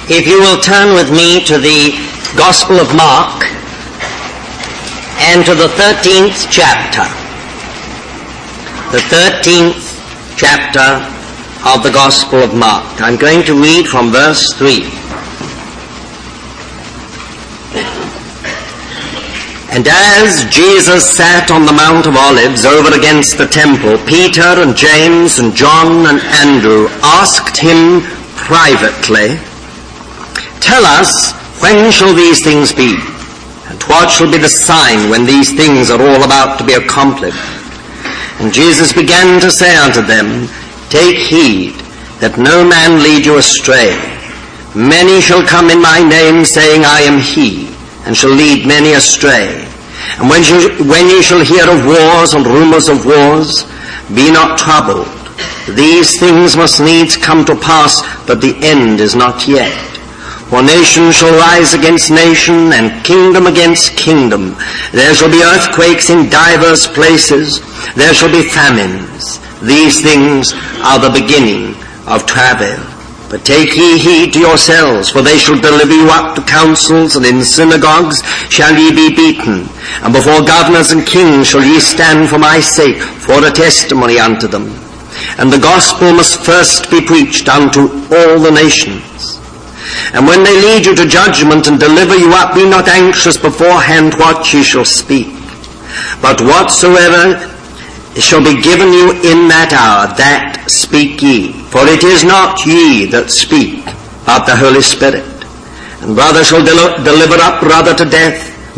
If you will turn with me to the Gospel of Mark and to the 13th chapter. The 13th chapter of the Gospel of Mark. I'm going to read from verse 3. And as Jesus sat on the Mount of Olives over against the temple, Peter and James and John and Andrew asked him privately, "Tell us, when shall these things be? And what shall be the sign when these things are all about to be accomplished?" And Jesus began to say unto them, "Take heed that no man lead you astray. Many shall come in my name, saying, I am he, and shall lead many astray. And when ye shall hear of wars and rumors of wars, be not troubled. These things must needs come to pass, but the end is not yet. For nation shall rise against nation, and kingdom against kingdom. There shall be earthquakes in divers places. There shall be famines. These things are the beginning of travail. But take ye heed to yourselves, for they shall deliver you up to councils, and in synagogues shall ye be beaten. And before governors and kings shall ye stand for my sake, for a testimony unto them. And the gospel must first be preached unto all the nations. And when they lead you to judgment and deliver you up, be not anxious beforehand what ye shall speak. But whatsoever shall be given you in that hour, that speak ye. For it is not ye that speak, but the Holy Spirit. And brother shall deliver up brother to death,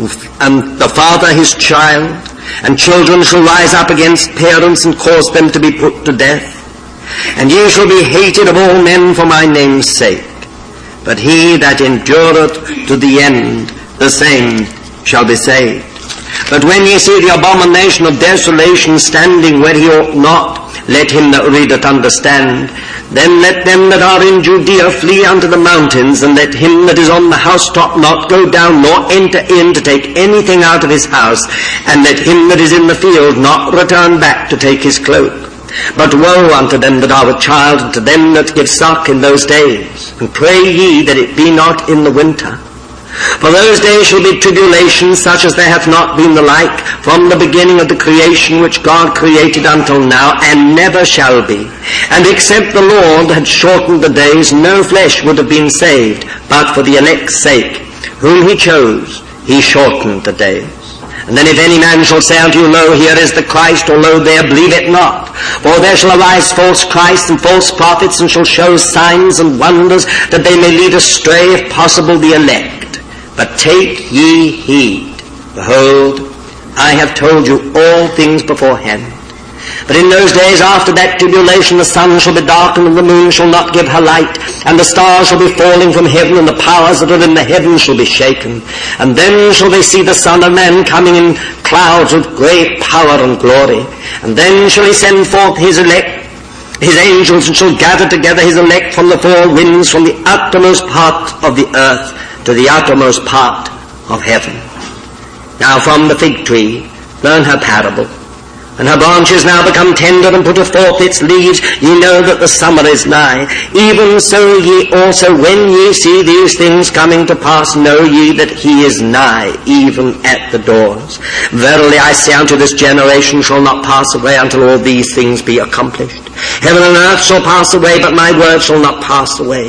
and the father his child. And children shall rise up against parents, and cause them to be put to death. And ye shall be hated of all men for my name's sake. But he that endureth to the end, the same shall be saved. But when ye see the abomination of desolation standing where he ought not, let him that readeth understand. Then let them that are in Judea flee unto the mountains, and let him that is on the housetop not go down, nor enter in to take anything out of his house, and let him that is in the field not return back to take his cloak. But woe unto them that are with child, and to them that give suck in those days. And pray ye that it be not in the winter. For those days shall be tribulations such as there hath not been the like from the beginning of the creation which God created until now, and never shall be. And except the Lord had shortened the days, no flesh would have been saved, but for the elect's sake, whom he chose, he shortened the days. And then if any man shall say unto you, Lo, here is the Christ, or Lo, there, believe it not. For there shall arise false Christs and false prophets, and shall show signs and wonders, that they may lead astray, if possible, the elect. But take ye heed. Behold, I have told you all things beforehand. But in those days after that tribulation, the sun shall be darkened, and the moon shall not give her light, and the stars shall be falling from heaven, and the powers that are in the heavens shall be shaken. And then shall they see the Son of Man coming in clouds with great power and glory. And then shall he send forth his elect, his angels, and shall gather together his elect from the four winds, from the uttermost part of the earth to the uttermost part of heaven. Now from the fig tree learn her parable. And her branches now become tender, and putteth forth its leaves, ye know that the summer is nigh. Even so ye also, when ye see these things coming to pass, know ye that he is nigh, even at the doors. Verily I say unto this generation shall not pass away until all these things be accomplished. Heaven and earth shall pass away, but my word shall not pass away.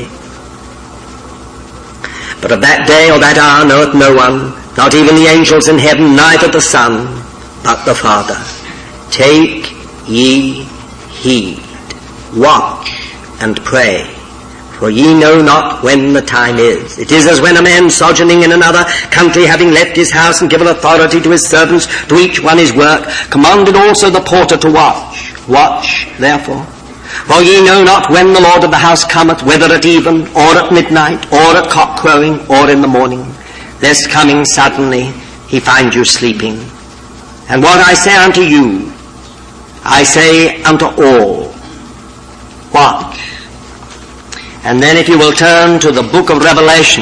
But of that day or that hour knoweth no one, not even the angels in heaven, neither the Son, but the Father. Take ye heed, watch and pray, for ye know not when the time is. It is as when a man sojourning in another country, having left his house and given authority to his servants to each one his work, commanded also the porter to watch. Watch, therefore, for ye know not when the Lord of the house cometh, whether at even, or at midnight, or at cock crowing, or in the morning, lest coming suddenly he find you sleeping. And what I say unto you, I say unto all, watch. And then if you will turn to the book of Revelation,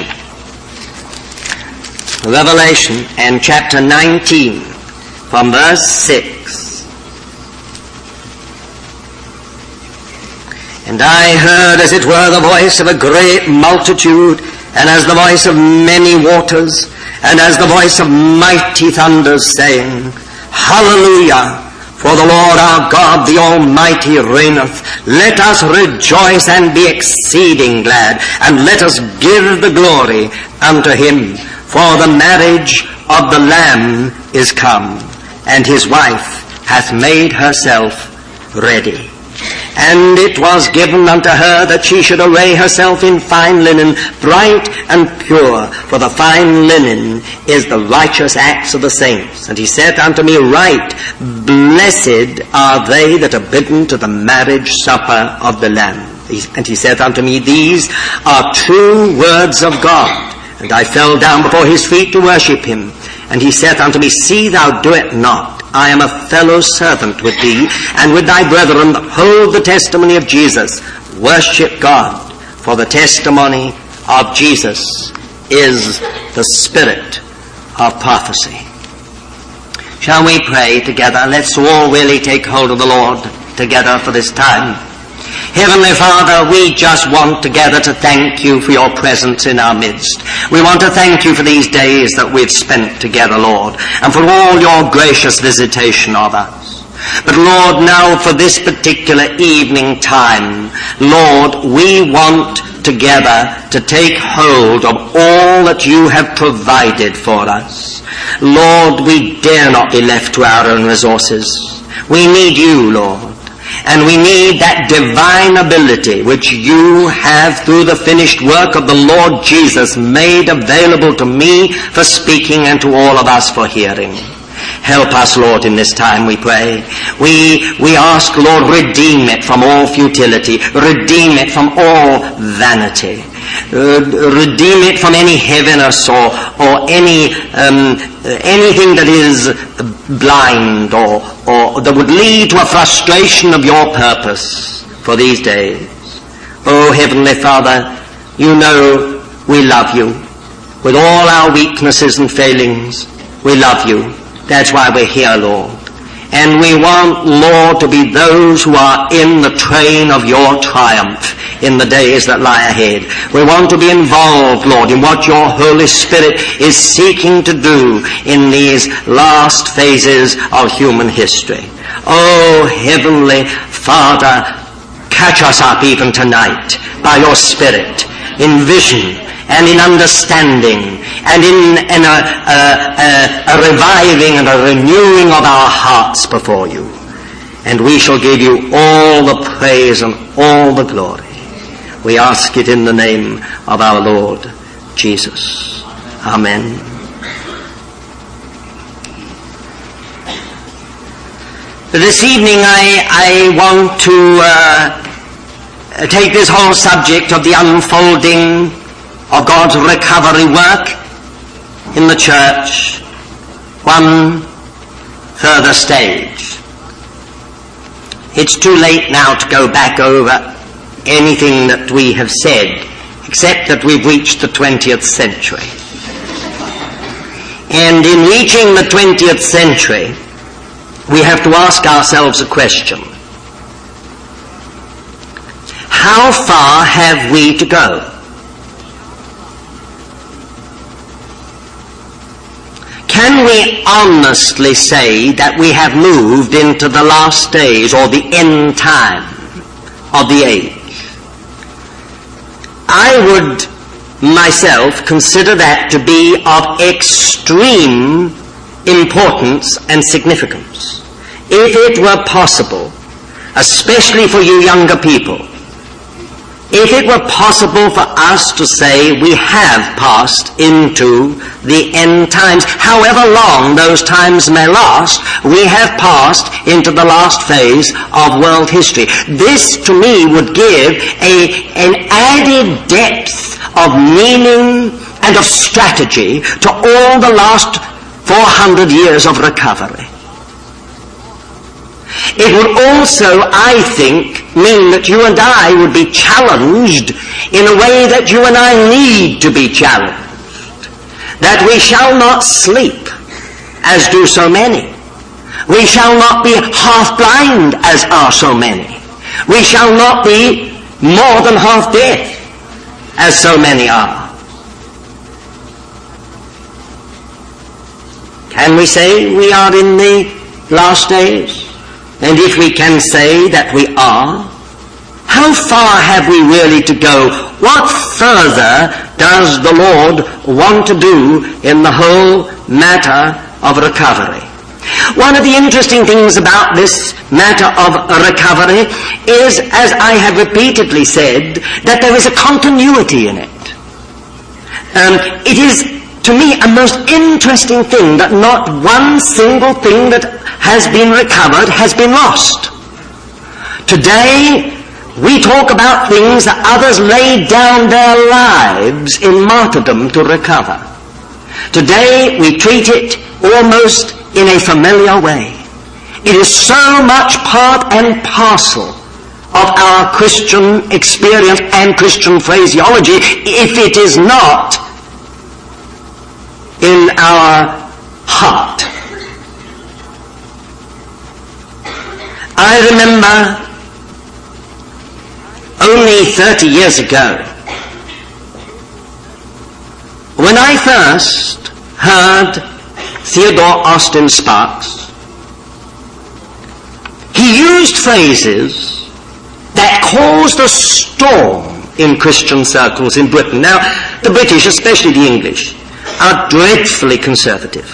Revelation and chapter 19, from verse 6. And And I heard, as it were, the voice of a great multitude, and as the voice of many waters, and as the voice of mighty thunders, saying, Hallelujah! For the Lord our God, the Almighty, reigneth. Let us rejoice and be exceeding glad, and let us give the glory unto him. For the marriage of the Lamb is come, and his wife hath made herself ready. And it was given unto her that she should array herself in fine linen, bright and pure, for the fine linen is the righteous acts of the saints. And he said unto me, Write, Blessed are they that are bidden to the marriage supper of the Lamb. And he said unto me, These are true words of God. And I fell down before his feet to worship him. And he said unto me, See thou do it not. I am a fellow servant with thee, and with thy brethren that hold the testimony of Jesus. Worship God, for the testimony of Jesus is the spirit of prophecy. Shall we pray together? Let's all really take hold of the Lord together for this time. Heavenly Father, we just want together to thank you for your presence in our midst. We want to thank you for these days that we've spent together, Lord, and for all your gracious visitation of us. But Lord, now for this particular evening time, Lord, we want together to take hold of all that you have provided for us. Lord, we dare not be left to our own resources. We need you, Lord. And we need that divine ability which you have, through the finished work of the Lord Jesus, made available to me for speaking and to all of us for hearing. Help us, Lord, in this time, we pray. We ask, Lord, redeem it from all futility. Redeem it from all vanity. Redeem it from any heaviness or anything that is blind or that would lead to a frustration of your purpose for these days. Oh, Heavenly Father, you know we love you. With all our weaknesses and failings, we love you. That's why we're here, Lord. And we want, Lord, to be those who are in the train of your triumph in the days that lie ahead. We want to be involved, Lord, in what your Holy Spirit is seeking to do in these last phases of human history. Oh, Heavenly Father, catch us up even tonight by your Spirit in vision and in understanding and in a reviving and a renewing of our hearts before you. And we shall give you all the praise and all the glory. We ask it in the name of our Lord Jesus. Amen. This evening I want to take this whole subject of the unfolding of God's recovery work in the church one further stage. It's too late now to go back over anything that we have said, except that we've reached the 20th century. And in reaching the 20th century, we have to ask ourselves a question. How far have we to go? Can we honestly say that we have moved into the last days or the end time of the age? I would myself consider that to be of extreme importance and significance. If it were possible, especially for you younger people, if it were possible for us to say we have passed into the end times, however long those times may last, we have passed into the last phase of world history. This, to me, would give an added depth of meaning and of strategy to all the last 400 years of recovery. It would also, I think, mean that you and I would be challenged in a way that you and I need to be challenged. That we shall not sleep, as do so many. We shall not be half blind, as are so many. We shall not be more than half dead, as so many are. Can we say we are in the last days? And if we can say that we are, how far have we really to go? What further does the Lord want to do in the whole matter of recovery? One of the interesting things about this matter of recovery is, as I have repeatedly said, that there is a continuity in it. It is, to me, a most interesting thing that not one single thing that has been recovered has been lost. Today, we talk about things that others laid down their lives in martyrdom to recover. Today, we treat it almost in a familiar way. It is so much part and parcel of our Christian experience and Christian phraseology, if it is not in our heart. I remember only 30 years ago, when I first heard Theodore Austin Sparks, he used phrases that caused a storm in Christian circles in Britain. Now, the British, especially the English, are dreadfully conservative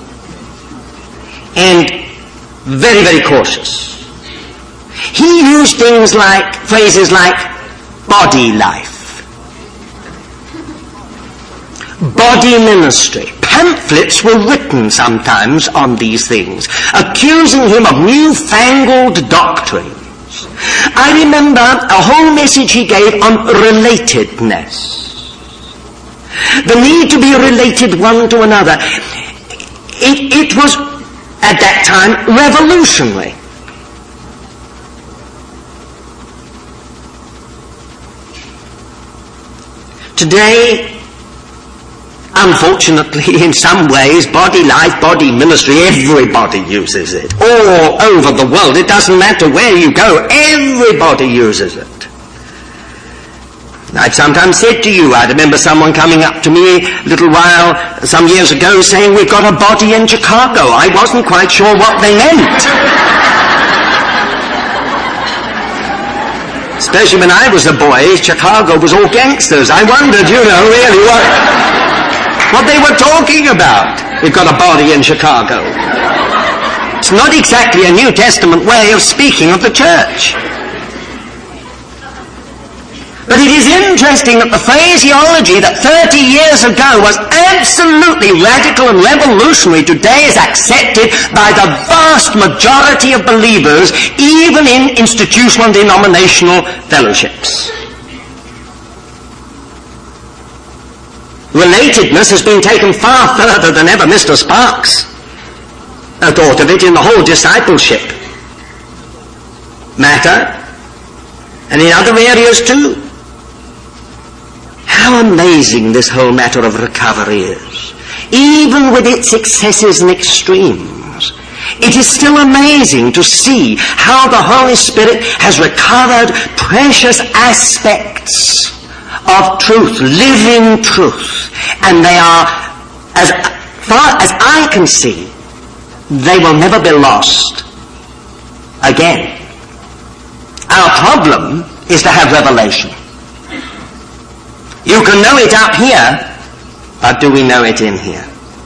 and very, very cautious. He used phrases like body life, body ministry. Pamphlets were written sometimes on these things, accusing him of newfangled doctrines. I remember a whole message he gave on relatedness. The need to be related one to another. It was, at that time, revolutionary. Today, unfortunately, in some ways, body life, body ministry, everybody uses it. All over the world. It doesn't matter where you go, everybody uses it. I've sometimes said to you, I remember someone coming up to me a little while, some years ago, saying, we've got a body in Chicago. I wasn't quite sure what they meant. Especially when I was a boy, Chicago was all gangsters. I wondered, really what they were talking about. We've got a body in Chicago. It's not exactly a New Testament way of speaking of the church. But it is interesting that the phraseology that 30 years ago was absolutely radical and revolutionary today is accepted by the vast majority of believers, even in institutional and denominational fellowships. Relatedness has been taken far further than ever Mr. Sparks thought of it in the whole discipleship matter, and in other areas too. How amazing this whole matter of recovery is. Even with its excesses and extremes, it is still amazing to see how the Holy Spirit has recovered precious aspects of truth, living truth. And they are, as far as I can see, they will never be lost again. Our problem is to have revelation. You can know it up here, but do we know it in here?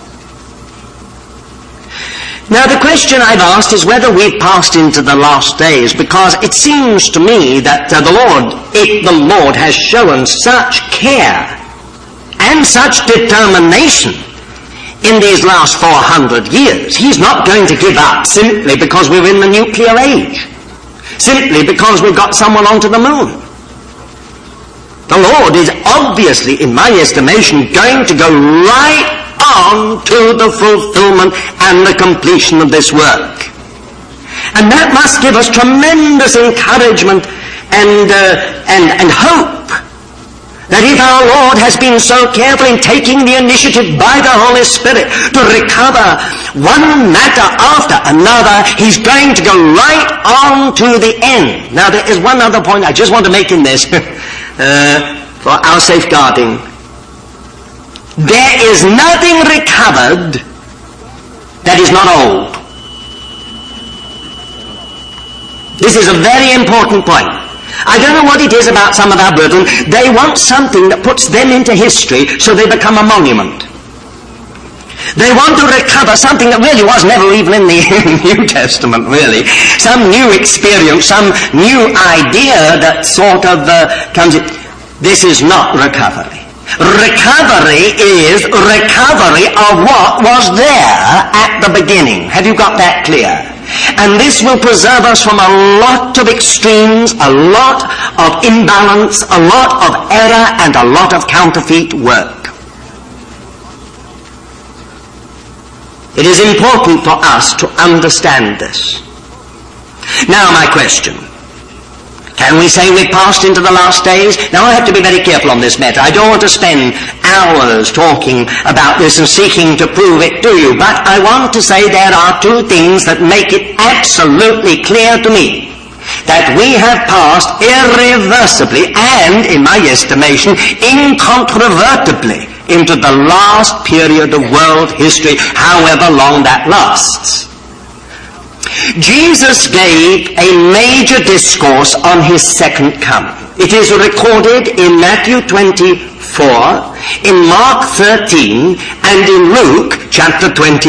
Now the question I've asked is whether we've passed into the last days, because it seems to me that the Lord has shown such care and such determination in these last 400 years. He's not going to give up simply because we're in the nuclear age, simply because we've got someone onto the moon. The Lord is obviously, in my estimation, going to go right on to the fulfillment and the completion of this work. And that must give us tremendous encouragement and hope That if our Lord has been so careful in taking the initiative by the Holy Spirit to recover one matter after another, he's going to go right on to the end. Now there is one other point I just want to make in this for our safeguarding. There is nothing recovered that is not old. This is a very important point. I don't know what it is about some of our brethren. They want something that puts them into history so they become a monument. They want to recover something that really was never even in the New Testament, really. Some new experience, some new idea that sort of comes in. This is not recovery. Recovery is recovery of what was there at the beginning. Have you got that clear? And this will preserve us from a lot of extremes, a lot of imbalance, a lot of error, and a lot of counterfeit work. It is important for us to understand this. Now my question. Can we say we've passed into the last days? Now I have to be very careful on this matter. I don't want to spend hours talking about this and seeking to prove it to you, but I want to say there are two things that make it absolutely clear to me that we have passed irreversibly and, in my estimation, incontrovertibly into the last period of world history, however long that lasts. Jesus gave a major discourse on his second coming. It is recorded in Matthew 24, in Mark 13, and in Luke chapter 21.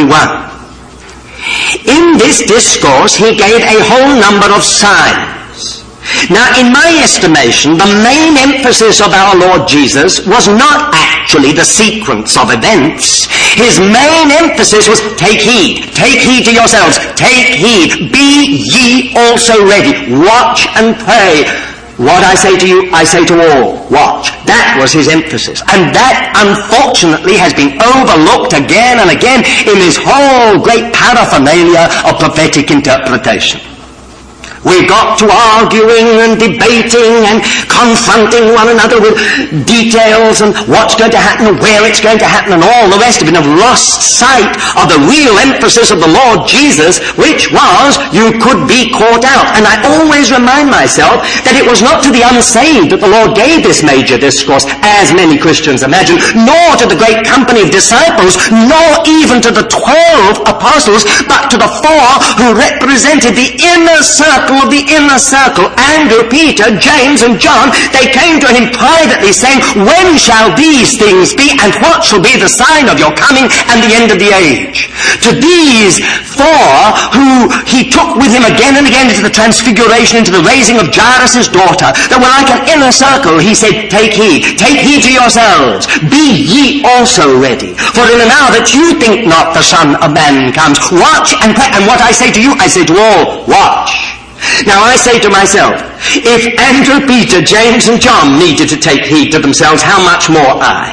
In this discourse, he gave a whole number of signs. Now, in my estimation, the main emphasis of our Lord Jesus was not actually the sequence of events. His main emphasis was, take heed to yourselves, take heed, be ye also ready, watch and pray. What I say to you, I say to all, watch. That was his emphasis. And that, unfortunately, has been overlooked again and again in this whole great paraphernalia of prophetic interpretation. We got to arguing and debating and confronting one another with details and what's going to happen and where it's going to happen and all the rest of it, and have lost sight of the real emphasis of the Lord Jesus, which was you could be caught out. And I always remind myself that it was not to the unsaved that the Lord gave this major discourse, as many Christians imagine, nor to the great company of disciples, nor even to the 12 apostles, but to the 4 who represented the inner circle of the inner circle, Andrew, Peter, James, and John. They came to him privately saying, when shall these things be, and what shall be the sign of your coming and the end of the age? To these 4 who he took with him again and again into the transfiguration, into the raising of Jairus' daughter, that were like an inner circle, he said, take heed to yourselves, be ye also ready, for in an hour that you think not the Son of Man comes. Watch and pray, and what I say to you, I say to all, watch. Now I say to myself, if Andrew, Peter, James and John needed to take heed to themselves, how much more I?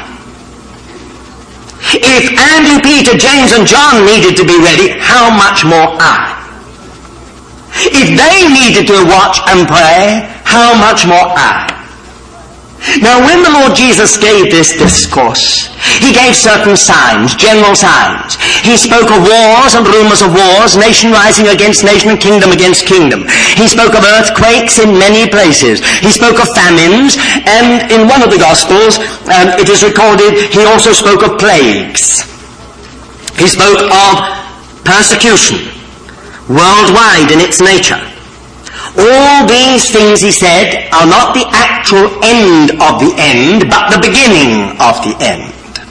If Andrew, Peter, James and John needed to be ready, how much more I? If they needed to watch and pray, how much more I? Now when the Lord Jesus gave this discourse, he gave certain signs, general signs. He spoke of wars and rumors of wars, nation rising against nation and kingdom against kingdom. He spoke of earthquakes in many places. He spoke of famines, and in one of the Gospels, it is recorded, he also spoke of plagues. He spoke of persecution, worldwide in its nature. All these things, he said, are not the actual end of the end, but the beginning of the end.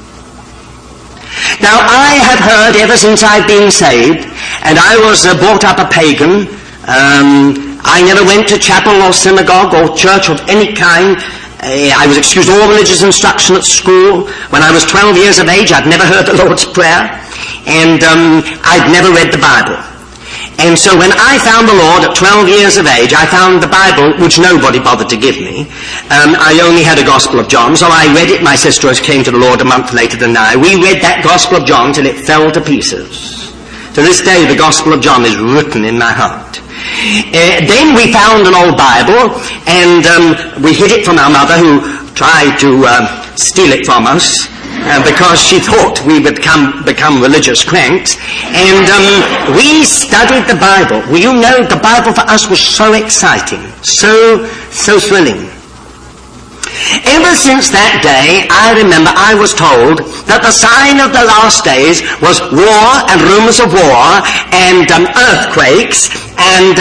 Now, I have heard ever since I've been saved, and I was brought up a pagan. I never went to chapel or synagogue or church of any kind. I was excused all religious instruction at school. When I was 12 years of age, I'd never heard the Lord's Prayer, and I'd never read the Bible. And so when I found the Lord at 12 years of age, I found the Bible, which nobody bothered to give me. I only had a Gospel of John, so I read it. My sister came to the Lord a month later than I. We read that Gospel of John till it fell to pieces. To this day, the Gospel of John is written in my heart. Then we found an old Bible, and we hid it from our mother, who tried to steal it from us because she thought we would become religious cranks. And we studied the Bible. Well, you know, the Bible for us was so exciting, so thrilling. Ever since that day, I remember I was told that the sign of the last days was war and rumors of war and earthquakes and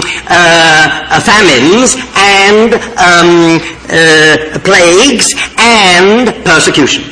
famines and plagues and persecution.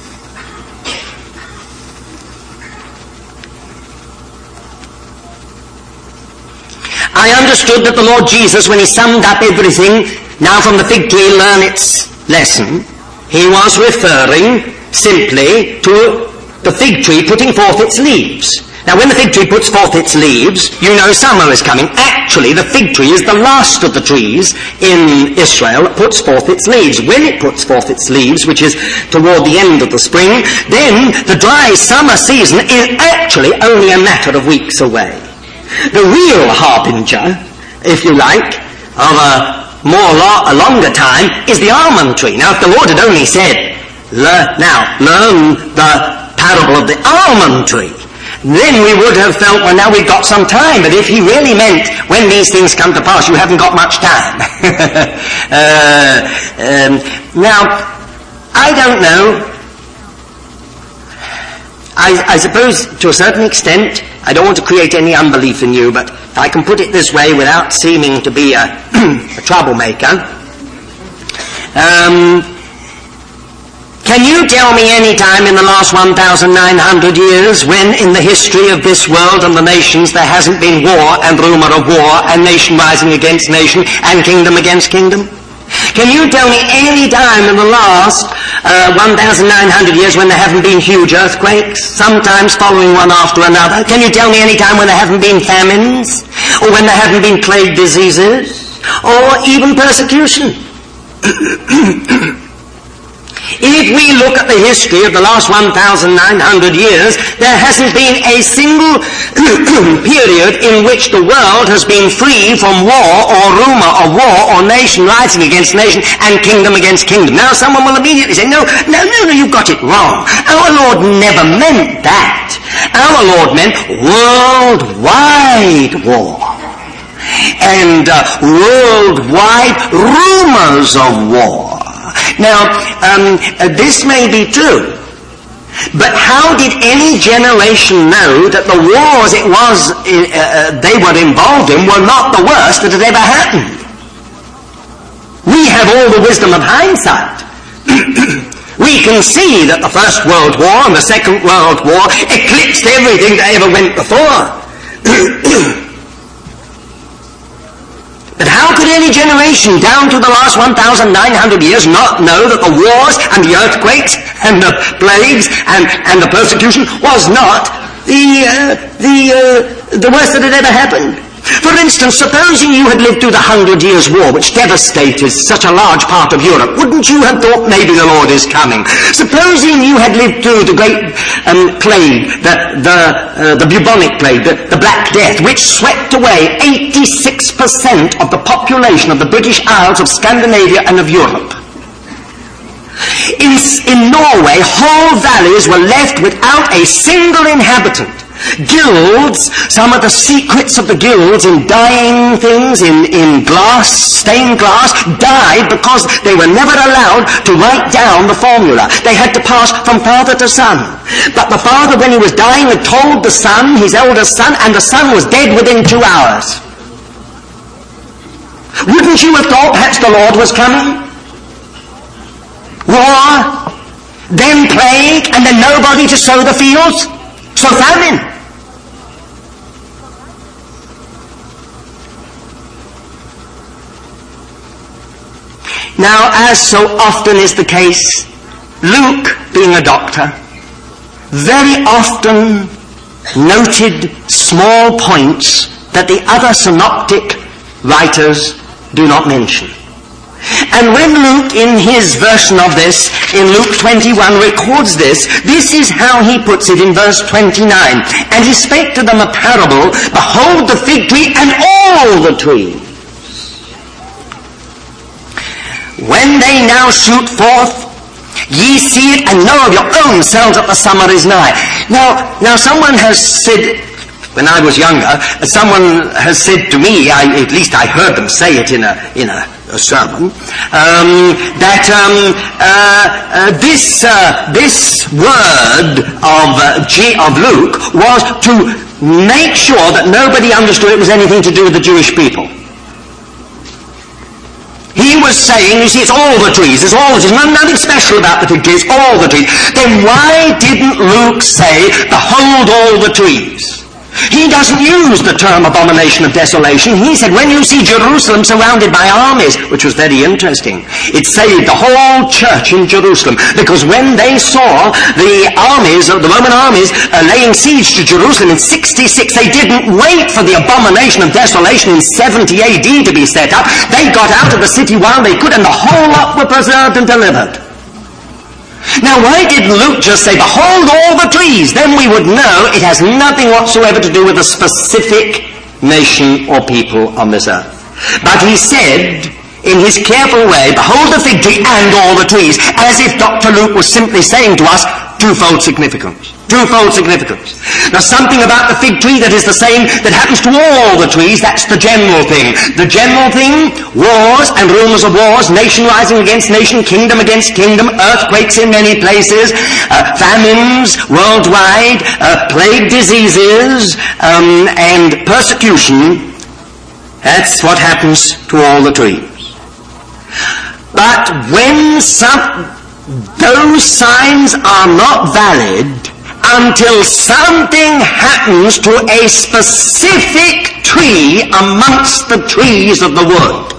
I understood that the Lord Jesus, when he summed up everything, now from the fig tree learn its lesson, he was referring simply to the fig tree putting forth its leaves. Now when the fig tree puts forth its leaves, you know summer is coming. Actually, the fig tree is the last of the trees in Israel that puts forth its leaves. When it puts forth its leaves, which is toward the end of the spring, then the dry summer season is actually only a matter of weeks away. The real harbinger, if you like, of a longer time is the almond tree. Now, if the Lord had only said, learn the parable of the almond tree, then we would have felt, well, now we've got some time. But if he really meant, when these things come to pass, you haven't got much time. Now, I don't know. I suppose, to a certain extent, I don't want to create any unbelief in you, but if I can put it this way without seeming to be a troublemaker, can you tell me any time in the last 1,900 years when in the history of this world and the nations there hasn't been war and rumor of war and nation rising against nation and kingdom against kingdom? Can you tell me any time in the last 1,900 years when there haven't been huge earthquakes, sometimes following one after another? Can you tell me any time when there haven't been famines, or when there haven't been plague diseases, or even persecution? If we look at the history of the last 1,900 years, there hasn't been a single period in which the world has been free from war or rumor of war or nation rising against nation and kingdom against kingdom. Now someone will immediately say, no, you've got it wrong. Our Lord never meant that. Our Lord meant worldwide war. And worldwide rumors of war. Now, this may be true, but how did any generation know that the wars they were involved in were not the worst that had ever happened? We have all the wisdom of hindsight. We can see that the First World War and the Second World War eclipsed everything that ever went before. But how could any generation down to the last 1,900 years not know that the wars and the earthquakes and the plagues and the persecution was not the worst that had ever happened? For instance, supposing you had lived through the 100 Years' War, which devastated such a large part of Europe, wouldn't you have thought maybe the Lord is coming? Supposing you had lived through the great plague, the bubonic plague, the Black Death, which swept away 86% of the population of the British Isles, of Scandinavia and of Europe. In Norway, whole valleys were left without a single inhabitant. Guilds, some of the secrets of the guilds in dyeing things in glass, stained glass, died because they were never allowed to write down the formula. They had to pass from father to son. But the father, when he was dying, had told the son, his eldest son, and the son was dead within 2 hours. Wouldn't you have thought perhaps the Lord was coming? War, then plague, and then nobody to sow the fields? So famine. Now, as so often is the case, Luke, being a doctor, very often noted small points that the other synoptic writers do not mention. And when Luke, in his version of this, in Luke 21, records this is how he puts it in verse 29. And he spake to them a parable, behold the fig tree and all the trees. When they now shoot forth, ye see it and know of your own selves that the summer is nigh. Now someone has said, when I was younger, someone has said to me, at least I heard them say it in a sermon, that this word of Luke was to make sure that nobody understood it was anything to do with the Jewish people. He was saying, you see, it's all the trees, nothing special about the fig tree, it's all the trees. Then why didn't Luke say, behold all the trees? He doesn't use the term abomination of desolation. He said, when you see Jerusalem surrounded by armies, which was very interesting, it saved the whole church in Jerusalem, because when they saw the armies, the Roman armies, laying siege to Jerusalem in 66, they didn't wait for the abomination of desolation in 70 AD to be set up. They got out of the city while they could, and the whole lot were preserved and delivered. Now, why didn't Luke just say, behold all the trees? Then we would know it has nothing whatsoever to do with a specific nation or people on this earth. But he said, in his careful way, behold the fig tree and all the trees, as if Dr. Luke was simply saying to us, twofold significance. Twofold significance. Now, something about the fig tree that is the same that happens to all the trees, that's the general thing. The general thing, wars and rumors of wars, nation rising against nation, kingdom against kingdom, earthquakes in many places, famines worldwide, plague diseases, and persecution. That's what happens to all the trees. But when those signs are not valid until something happens to a specific tree amongst the trees of the wood.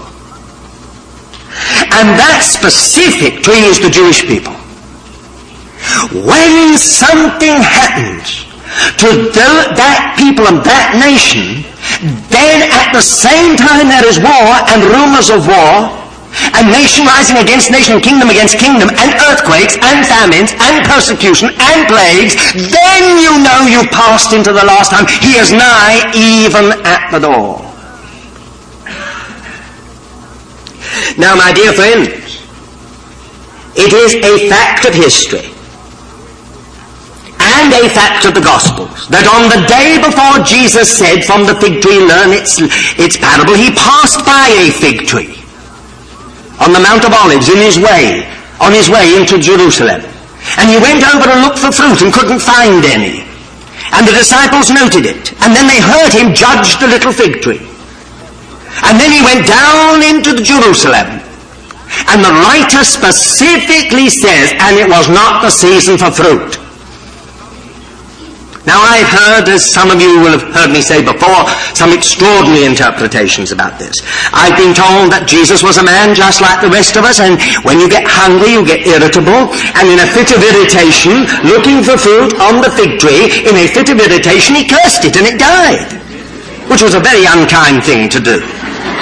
And that specific tree is the Jewish people. When something happens to that people and that nation, then at the same time there is war and rumors of war, and nation rising against nation, kingdom against kingdom, and earthquakes, and famines, and persecution, and plagues, then you know you've passed into the last time. He is nigh, even at the door. Now, my dear friends, it is a fact of history, and a fact of the Gospels, that on the day before Jesus said, from the fig tree learn its parable, he passed by a fig tree on the Mount of Olives on his way into Jerusalem. And he went over to look for fruit and couldn't find any. And the disciples noted it. And then they heard him judge the little fig tree. And then he went down into Jerusalem. And the writer specifically says, and it was not the season for fruit. Now, I've heard, as some of you will have heard me say before, some extraordinary interpretations about this. I've been told that Jesus was a man just like the rest of us, and when you get hungry, you get irritable, and in a fit of irritation, looking for fruit on the fig tree, in a fit of irritation, he cursed it, and it died, which was a very unkind thing to do.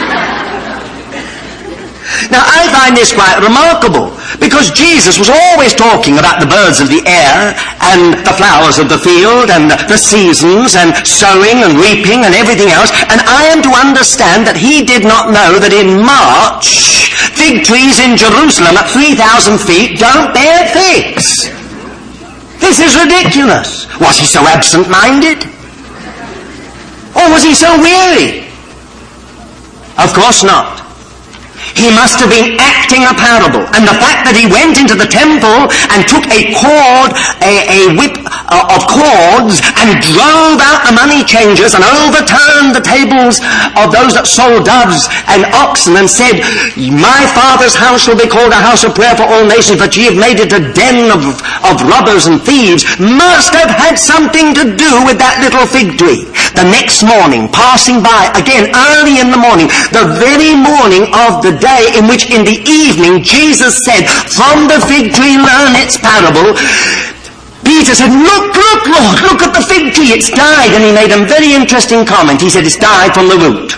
Now, I find this quite remarkable, because Jesus was always talking about the birds of the air and the flowers of the field and the seasons and sowing and reaping and everything else, and I am to understand that he did not know that in March, fig trees in Jerusalem at 3,000 feet don't bear figs. This is ridiculous. Was he so absent-minded? Or was he so weary? Of course not. He must have been acting a parable. And the fact that he went into the temple and took a whip of cords and drove out the money changers and overturned the tables of those that sold doves and oxen and said, my Father's house will be called a house of prayer for all nations, but ye have made it a den of robbers and thieves, must have had something to do with that little fig tree. The next morning, passing by, again early in the morning, the very morning of the day in which in the evening Jesus said, from the fig tree learn its parable, Peter said, look, Lord, look at the fig tree, it's died. And he made a very interesting comment. He said, it's died from the root.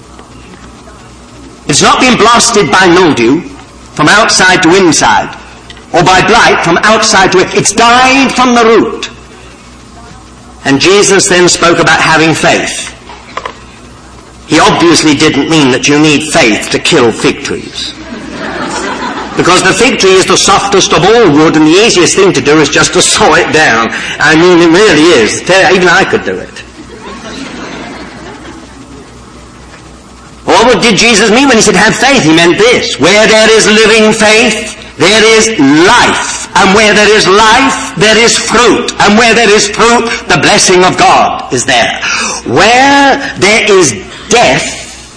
It's not been blasted by mildew from outside to inside, or by blight from outside to it. It's died from the root. And Jesus then spoke about having faith. He obviously didn't mean that you need faith to kill fig trees. Because the fig tree is the softest of all wood, and the easiest thing to do is just to saw it down. I mean, it really is. Even I could do it. What did Jesus mean when he said, have faith? He meant this. Where there is living faith, there is life. And where there is life, there is fruit. And where there is fruit, the blessing of God is there. Where there is death,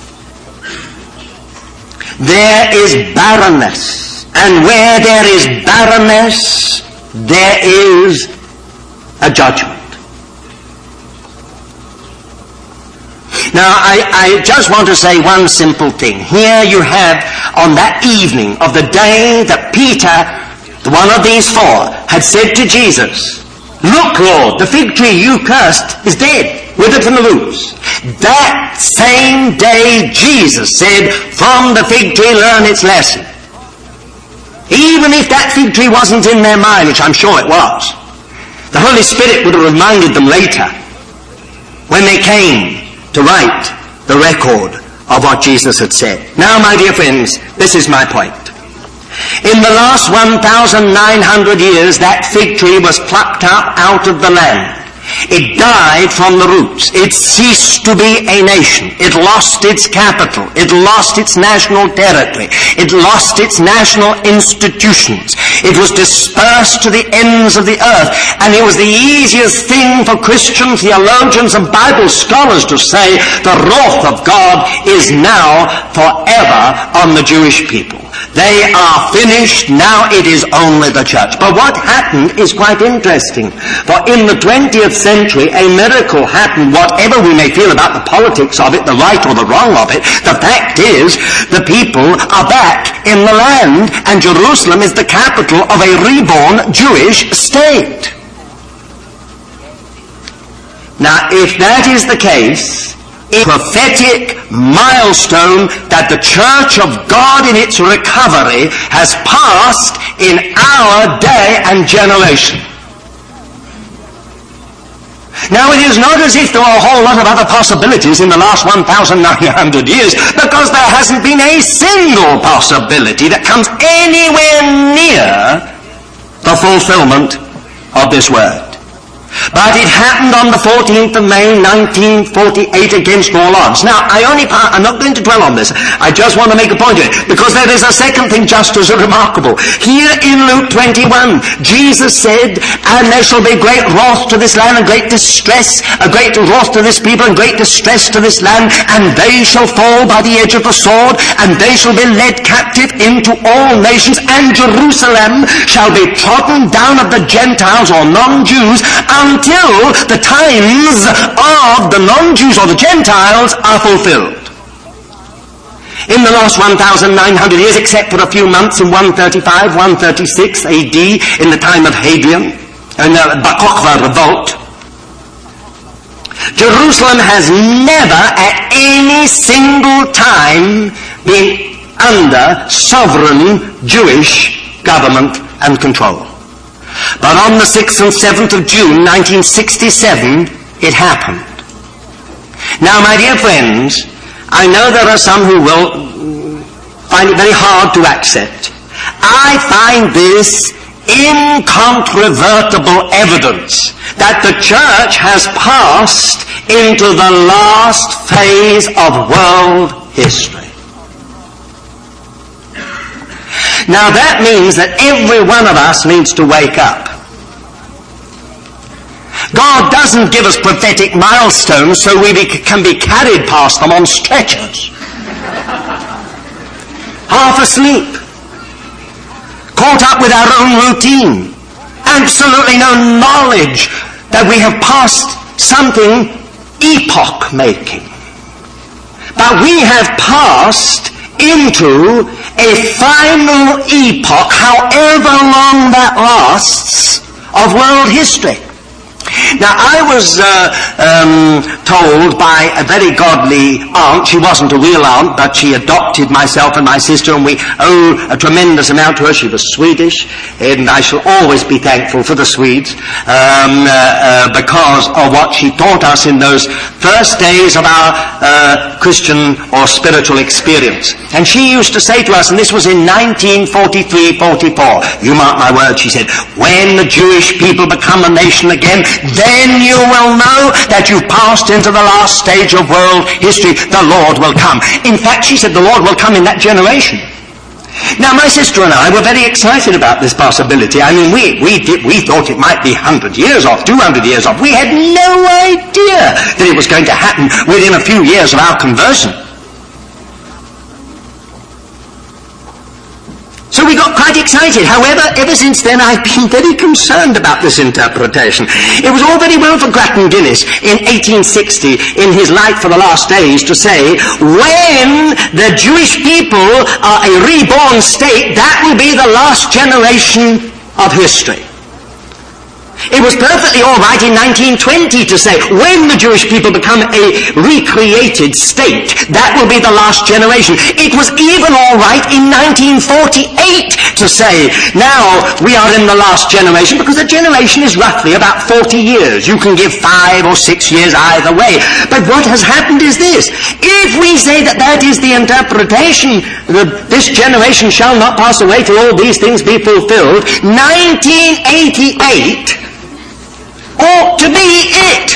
there is barrenness. And where there is barrenness, there is a judgment. Now, I just want to say one simple thing. Here you have, on that evening of the day that Peter, one of these four, had said to Jesus, look, Lord, the fig tree you cursed is dead, withered from the roots. That same day Jesus said, from the fig tree learn its lesson. Even if that fig tree wasn't in their mind, which I'm sure it was, the Holy Spirit would have reminded them later when they came to write the record of what Jesus had said. Now, my dear friends, this is my point. In the last 1,900 years, that fig tree was plucked up out of the land. It died from the roots. It ceased to be a nation. It lost its capital. It lost its national territory. It lost its national institutions. It was dispersed to the ends of the earth. And it was the easiest thing for Christian theologians and Bible scholars to say, the wrath of God is now forever on the Jewish people. They are finished. Now it is only the church. But what happened is quite interesting. For in the 20th century, a miracle happened. Whatever we may feel about the politics of it, the right or the wrong of it, the fact is the people are back in the land, and Jerusalem is the capital of a reborn Jewish state. Now, if that is the case, a prophetic milestone that the Church of God in its recovery has passed in our day and generation. Now, it is not as if there were a whole lot of other possibilities in the last 1,900 years, because there hasn't been a single possibility that comes anywhere near the fulfillment of this word. But it happened on the 14th of May, 1948, against all odds. Now, I'm not going to dwell on this. I just want to make a point of it, because there is a second thing just as remarkable. Here in Luke 21, Jesus said, and there shall be great wrath to this land, and great distress, a great wrath to this people, and great distress to this land, and they shall fall by the edge of the sword, and they shall be led captive into all nations, and Jerusalem shall be trodden down of the Gentiles or non-Jews, until the times of the non-Jews or the Gentiles are fulfilled. In the last 1,900 years, except for a few months in 135, 136 AD, in the time of Hadrian and the Bar Kokhba revolt, Jerusalem has never at any single time been under sovereign Jewish government and control. But on the 6th and 7th of June, 1967, it happened. Now, my dear friends, I know there are some who will find it very hard to accept. I find this incontrovertible evidence that the church has passed into the last phase of world history. Now that means that every one of us needs to wake up. God doesn't give us prophetic milestones so we can be carried past them on stretchers. Half asleep. Caught up with our own routine. Absolutely no knowledge that we have passed something epoch-making. But we have passed into a final epoch, however long that lasts, of world history. Now, I was told by a very godly aunt, she wasn't a real aunt, but she adopted myself and my sister, and we owe a tremendous amount to her. She was Swedish, and I shall always be thankful for the Swedes, because of what she taught us in those first days of our Christian or spiritual experience. And she used to say to us, and this was in 1943-44, you mark my words, she said, when the Jewish people become a nation again, then you will know that you've passed into the last stage of world history. The Lord will come. In fact, she said the Lord will come in that generation. Now, my sister and I were very excited about this possibility. I mean, we thought it might be 100 years off, 200 years off. We had no idea that it was going to happen within a few years of our conversion. So we got quite excited. However, ever since then I've been very concerned about this interpretation. It was all very well for Grattan Guinness in 1860 in his Light for the Last Days to say, when the Jewish people are a reborn state, that will be the last generation of history. It was perfectly all right in 1920 to say, when the Jewish people become a recreated state, that will be the last generation. It was even all right in 1948 to say, now we are in the last generation, because a generation is roughly about 40 years. You can give 5 or 6 years either way. But what has happened is this. If we say that that is the interpretation, that this generation shall not pass away till all these things be fulfilled, 1988 ought to be it.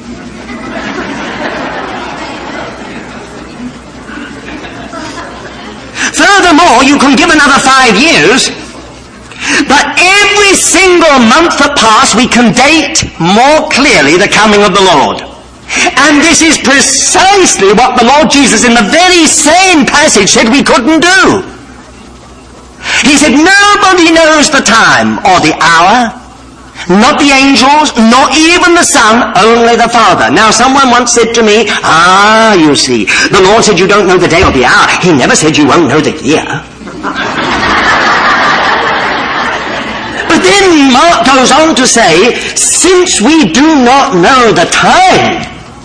Furthermore, you can give another 5 years, but every single month that passes, we can date more clearly the coming of the Lord. And this is precisely what the Lord Jesus in the very same passage said we couldn't do. He said, nobody knows the time or the hour, not the angels, not even the Son, only the Father. Now, someone once said to me, you see, the Lord said you don't know the day or the hour. He never said you won't know the year. But then Mark goes on to say, since we do not know the time,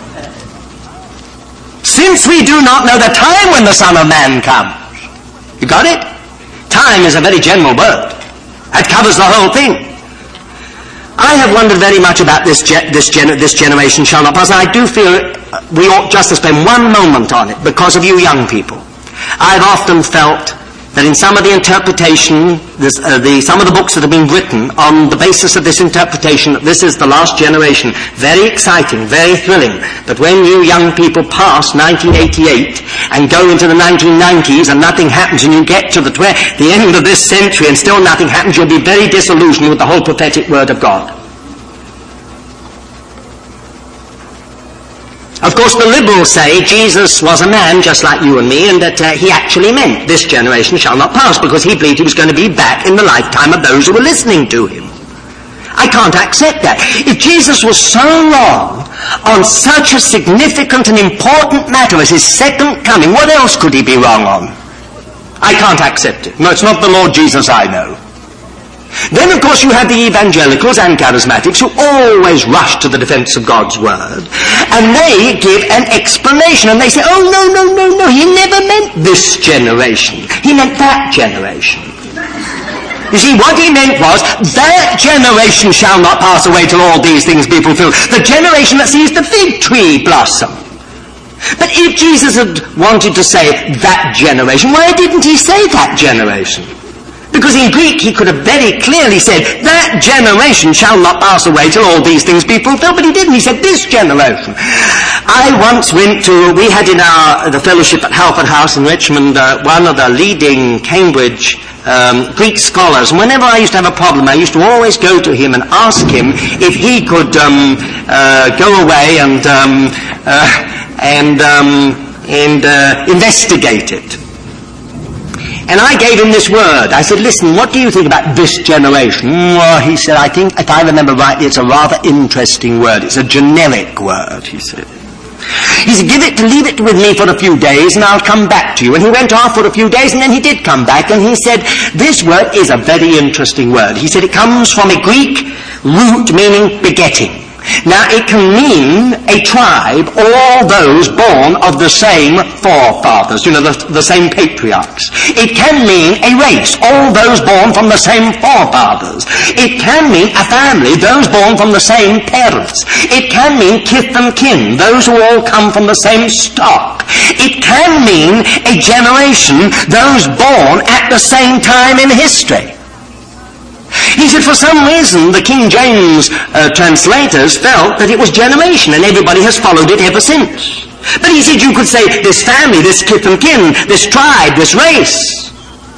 since we do not know the time when the Son of Man comes. You got it? Time is a very general word. That covers the whole thing. I have wondered very much about this generation shall not pass. I do feel we ought just to spend one moment on it because of you young people. I've often felt that in some of the interpretation, some of the books that have been written on the basis of this interpretation, that this is the last generation, very exciting, very thrilling, that when you young people pass 1988 and go into the 1990s and nothing happens, and you get to the end of this century and still nothing happens, you'll be very disillusioned with the whole prophetic word of God. Of course, the liberals say Jesus was a man just like you and me, and that he actually meant this generation shall not pass, because he believed he was going to be back in the lifetime of those who were listening to him. I can't accept that. If Jesus was so wrong on such a significant and important matter as his second coming, what else could he be wrong on? I can't accept it. No, it's not the Lord Jesus I know. Then, of course, you have the evangelicals and charismatics who always rush to the defense of God's word, and they give an explanation, and they say, oh, no, he never meant this generation. He meant that generation. You see, what he meant was, that generation shall not pass away till all these things be fulfilled. The generation that sees the fig tree blossom. But if Jesus had wanted to say that generation, why didn't he say that generation? Because in Greek he could have very clearly said, that generation shall not pass away till all these things be fulfilled, but he didn't. He said, this generation. I once we had in the fellowship at Halford House in Richmond, one of the leading Cambridge Greek scholars, and whenever I used to have a problem, I used to always go to him and ask him if he could go away and investigate it. And I gave him this word. I said, listen, what do you think about this generation? Well, he said, I think, if I remember rightly, it's a rather interesting word. It's a generic word, he said. He said, leave it with me for a few days and I'll come back to you. And he went off for a few days and then he did come back and he said, this word is a very interesting word. He said, it comes from a Greek root meaning begetting. Now, it can mean a tribe, all those born of the same forefathers, the same patriarchs. It can mean a race, all those born from the same forefathers. It can mean a family, those born from the same parents. It can mean kith and kin, those who all come from the same stock. It can mean a generation, those born at the same time in history. He said for some reason the King James translators felt that it was generation, and everybody has followed it ever since. But he said you could say this family, this kith and kin, this tribe, this race.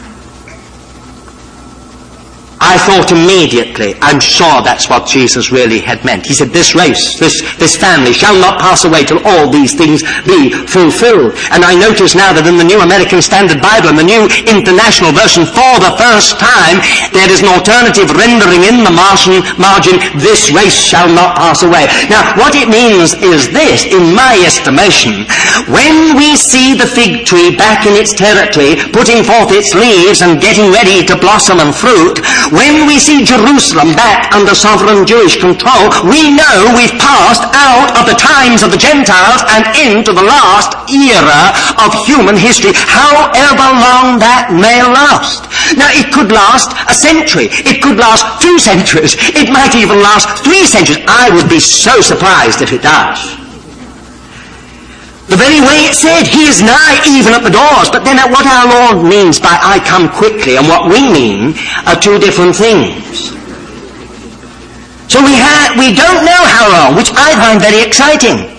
I thought immediately, I'm sure that's what Jesus really had meant. He said this race, this family shall not pass away till all these things be fulfilled. And I notice now that in the New American Standard Bible and the New International Version, for the first time, there is an alternative rendering in the margin, this race shall not pass away. Now, what it means is this, in my estimation, when we see the fig tree back in its territory, putting forth its leaves and getting ready to blossom and fruit, when we see Jerusalem back under sovereign Jewish control, we know we've passed out of the times of the Gentiles and into the last era of human history, however long that may last. Now, it could last a century. It could last 2 centuries. It might even last 3 centuries. I would be so surprised if it does. The very way it said, he is nigh even at the doors. But then what our Lord means by I come quickly and what we mean are 2 different things. So we don't know how long, which I find very exciting.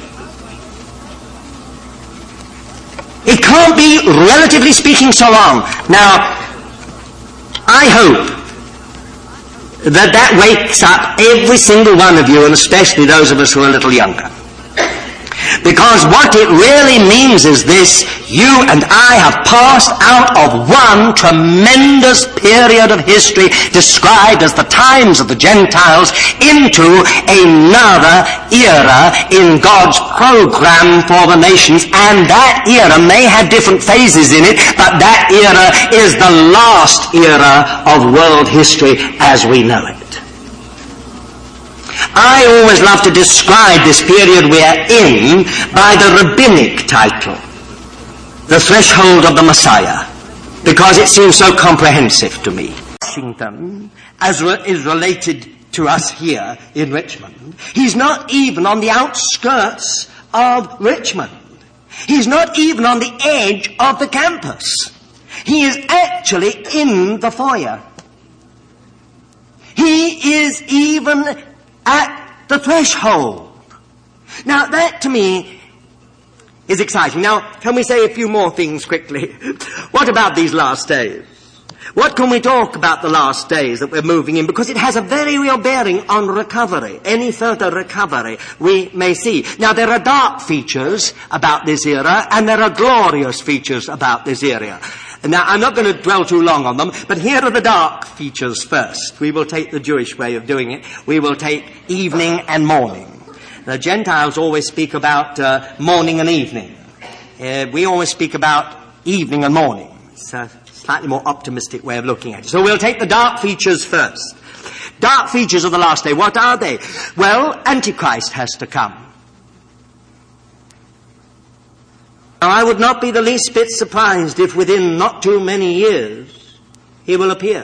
It can't be, relatively speaking, so long. Now, I hope that wakes up every single one of you, and especially those of us who are a little younger. Because what it really means is this, you and I have passed out of one tremendous period of history described as the times of the Gentiles into another era in God's program for the nations, and that era may have different phases in it, but that era is the last era of world history as we know it. I always love to describe this period we are in by the rabbinic title, the threshold of the Messiah, because it seems so comprehensive to me. Washington, as is related to us here in Richmond, he's not even on the outskirts of Richmond. He's not even on the edge of the campus. He is actually in the foyer. He is even at the threshold. Now that to me is exciting. Now can we say a few more things quickly? What about these last days? What can we talk about the last days that we're moving in? Because it has a very real bearing on recovery, any further recovery we may see. Now there are dark features about this era and there are glorious features about this era. Now, I'm not going to dwell too long on them, but here are the dark features first. We will take the Jewish way of doing it. We will take evening and morning. The Gentiles always speak about morning and evening. We always speak about evening and morning. It's a slightly more optimistic way of looking at it. So we'll take the dark features first. Dark features of the last day, what are they? Well, Antichrist has to come. Now, I would not be the least bit surprised if within not too many years he will appear.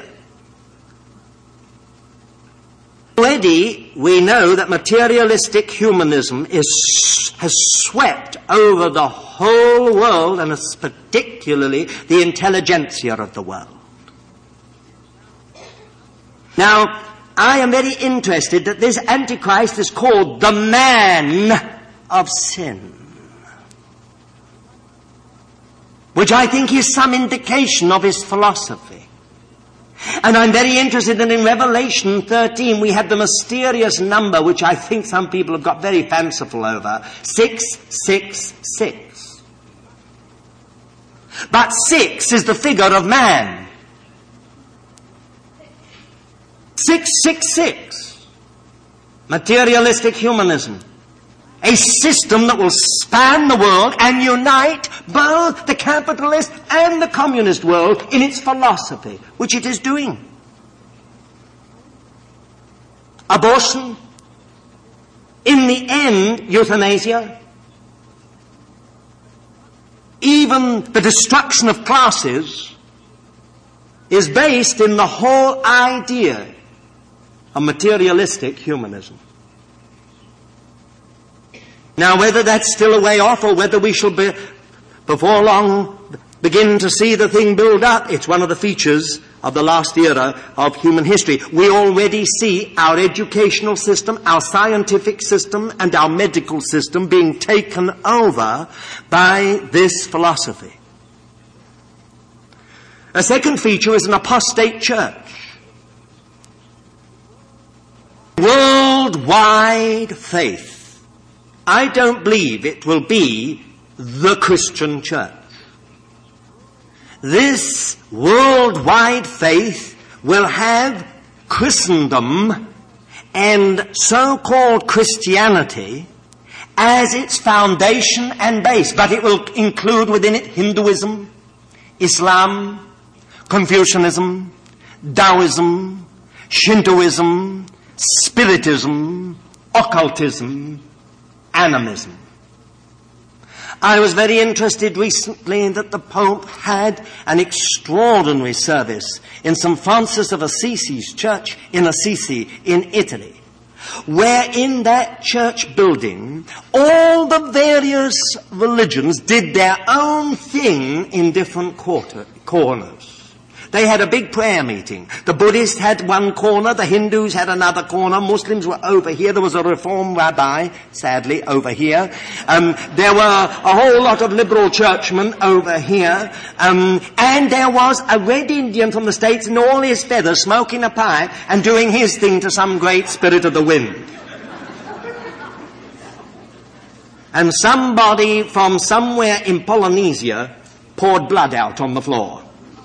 Already we know that materialistic humanism has swept over the whole world, and particularly the intelligentsia of the world. Now, I am very interested that this Antichrist is called the man of sin, which I think is some indication of his philosophy. And I'm very interested that in Revelation 13 we have the mysterious number, which I think some people have got very fanciful over, 666. But 6 is the figure of man. 666. Materialistic humanism. A system that will span the world and unite both the capitalist and the communist world in its philosophy, which it is doing. Abortion, In the end, euthanasia, even the destruction of classes, is based in the whole idea of materialistic humanism. Now, whether that's still a way off or whether we shall before long begin to see the thing build up, it's one of the features of the last era of human history. We already see our educational system, our scientific system, and our medical system being taken over by this philosophy. A second feature is an apostate church. Worldwide faith. I don't believe it will be the Christian church. This worldwide faith will have Christendom and so-called Christianity as its foundation and base, but it will include within it Hinduism, Islam, Confucianism, Taoism, Shintoism, Spiritism, occultism, animism. I was very interested recently that the Pope had an extraordinary service in St. Francis of Assisi's church in Assisi in Italy, where in that church building all the various religions did their own thing in different corners. They had a big prayer meeting. The Buddhists had one corner, the Hindus had another corner, Muslims were over here, there was a Reform rabbi, sadly, over here. There were a whole lot of liberal churchmen over here. And there was a red Indian from the States in all his feathers smoking a pipe and doing his thing to some great spirit of the wind. And somebody from somewhere in Polynesia poured blood out on the floor.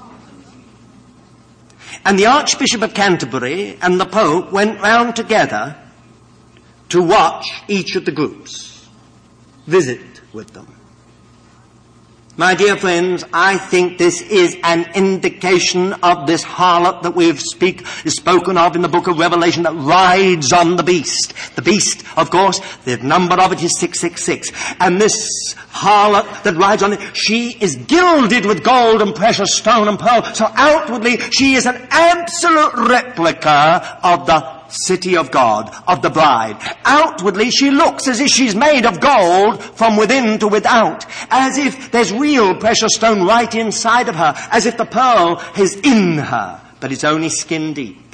And the Archbishop of Canterbury and the Pope went round together to watch each of the groups, visit with them. My dear friends, I think this is an indication of this harlot that we've spoken of in the book of Revelation that rides on the beast. The beast, of course, the number of it is 666. And this harlot that rides on it, she is gilded with gold and precious stone and pearl. So outwardly, she is an absolute replica of the city of God, of the bride. Outwardly, she looks as if she's made of gold from within to without, as if there's real precious stone right inside of her, as if the pearl is in her, but it's only skin deep.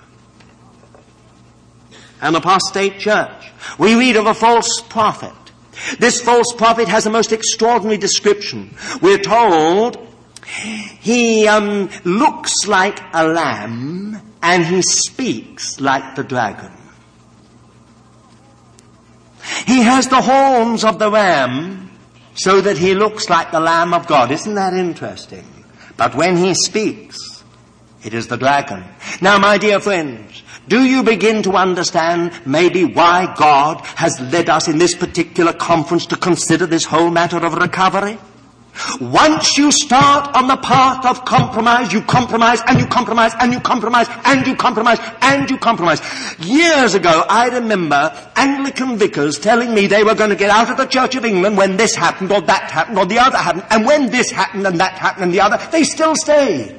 An apostate church. We read of a false prophet. This false prophet has a most extraordinary description. We're told he looks like a lamb and he speaks like the dragon. He has the horns of the ram so that he looks like the Lamb of God. Isn't that interesting? But when he speaks, it is the dragon. Now, my dear friends, do you begin to understand maybe why God has led us in this particular conference to consider this whole matter of recovery? Once you start on the path of compromise, you compromise and you compromise and you compromise and you compromise and you compromise. Years ago, I remember Anglican vicars telling me they were going to get out of the Church of England when this happened or that happened or the other happened. And when this happened and that happened and the other, they still stayed.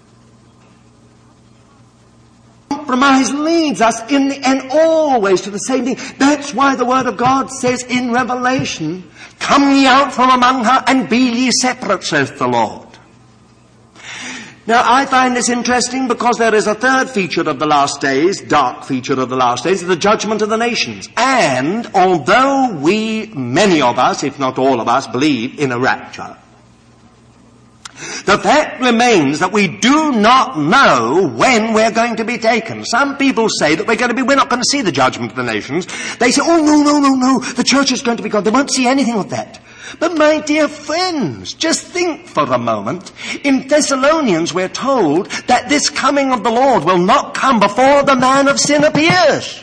Compromise leads us in the end always to the same thing. That's why the Word of God says in Revelation, "Come ye out from among her and be ye separate, saith the Lord." Now, I find this interesting because there is a third feature of the last days, dark feature of the last days, the judgment of the nations. And although we, many of us, if not all of us, believe in a rapture, the fact remains that we do not know when we're going to be taken. Some people say that we're not going to see the judgment of the nations. They say, oh, no, the church is going to be gone. They won't see anything of that. But my dear friends, just think for a moment. In Thessalonians we're told that this coming of the Lord will not come before the man of sin appears.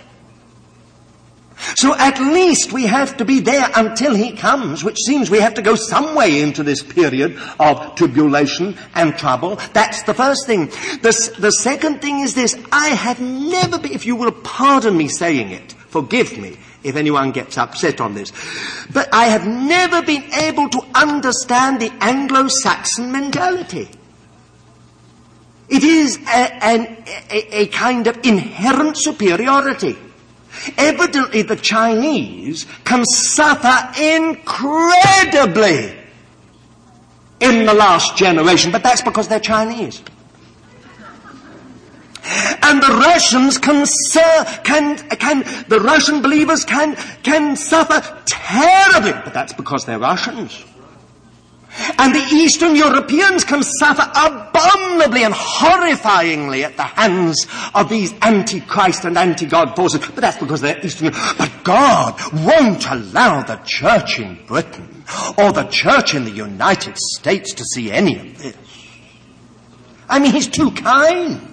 So at least we have to be there until he comes, which seems we have to go some way into this period of tribulation and trouble. That's the first thing. The second thing is this. I have never been, if you will pardon me saying it, forgive me, if anyone gets upset on this. But I have never been able to understand the Anglo-Saxon mentality. It is a kind of inherent superiority. Evidently the Chinese can suffer incredibly in the last generation, but that's because they're Chinese. And the Russians the Russian believers can suffer terribly, but that's because they're Russians. And the Eastern Europeans can suffer abominably and horrifyingly at the hands of these anti-Christ and anti-God forces, but that's because they're Eastern Europeans. But God won't allow the church in Britain or the church in the United States to see any of this. I mean, he's too kind.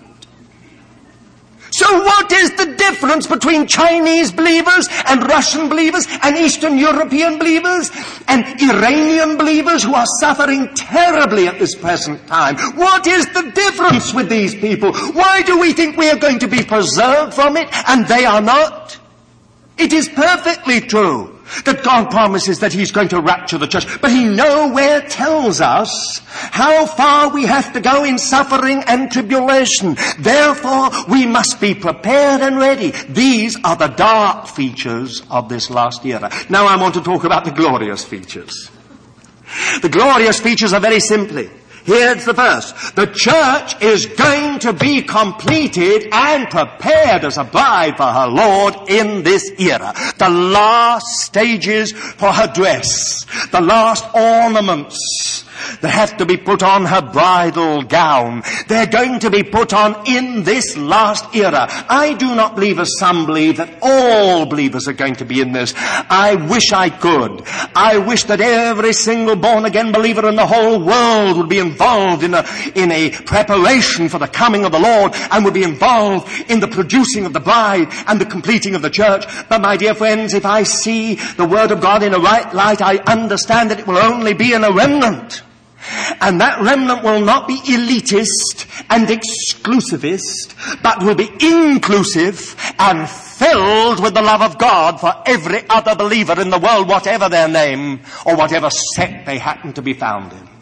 So what is the difference between Chinese believers and Russian believers and Eastern European believers and Iranian believers who are suffering terribly at this present time? What is the difference with these people? Why do we think we are going to be preserved from it and they are not? It is perfectly true that God promises that he's going to rapture the church, but he nowhere tells us how far we have to go in suffering and tribulation. Therefore, we must be prepared and ready. These are the dark features of this last era. Now I want to talk about the glorious features. The glorious features are very simply, here's the first. The church is going to be completed and prepared as a bride for her Lord in this era. The last stages for her dress, the last ornaments that have to be put on her bridal gown, they're going to be put on in this last era. I do not believe, as some believe, that all believers are going to be in this. I wish I could. I wish that every single born-again believer in the whole world would be involved in a preparation for the coming of the Lord and would be involved in the producing of the bride and the completing of the church. But my dear friends, if I see the Word of God in a right light, I understand that it will only be in a remnant. And that remnant will not be elitist and exclusivist, but will be inclusive and filled with the love of God for every other believer in the world, whatever their name or whatever sect they happen to be found in.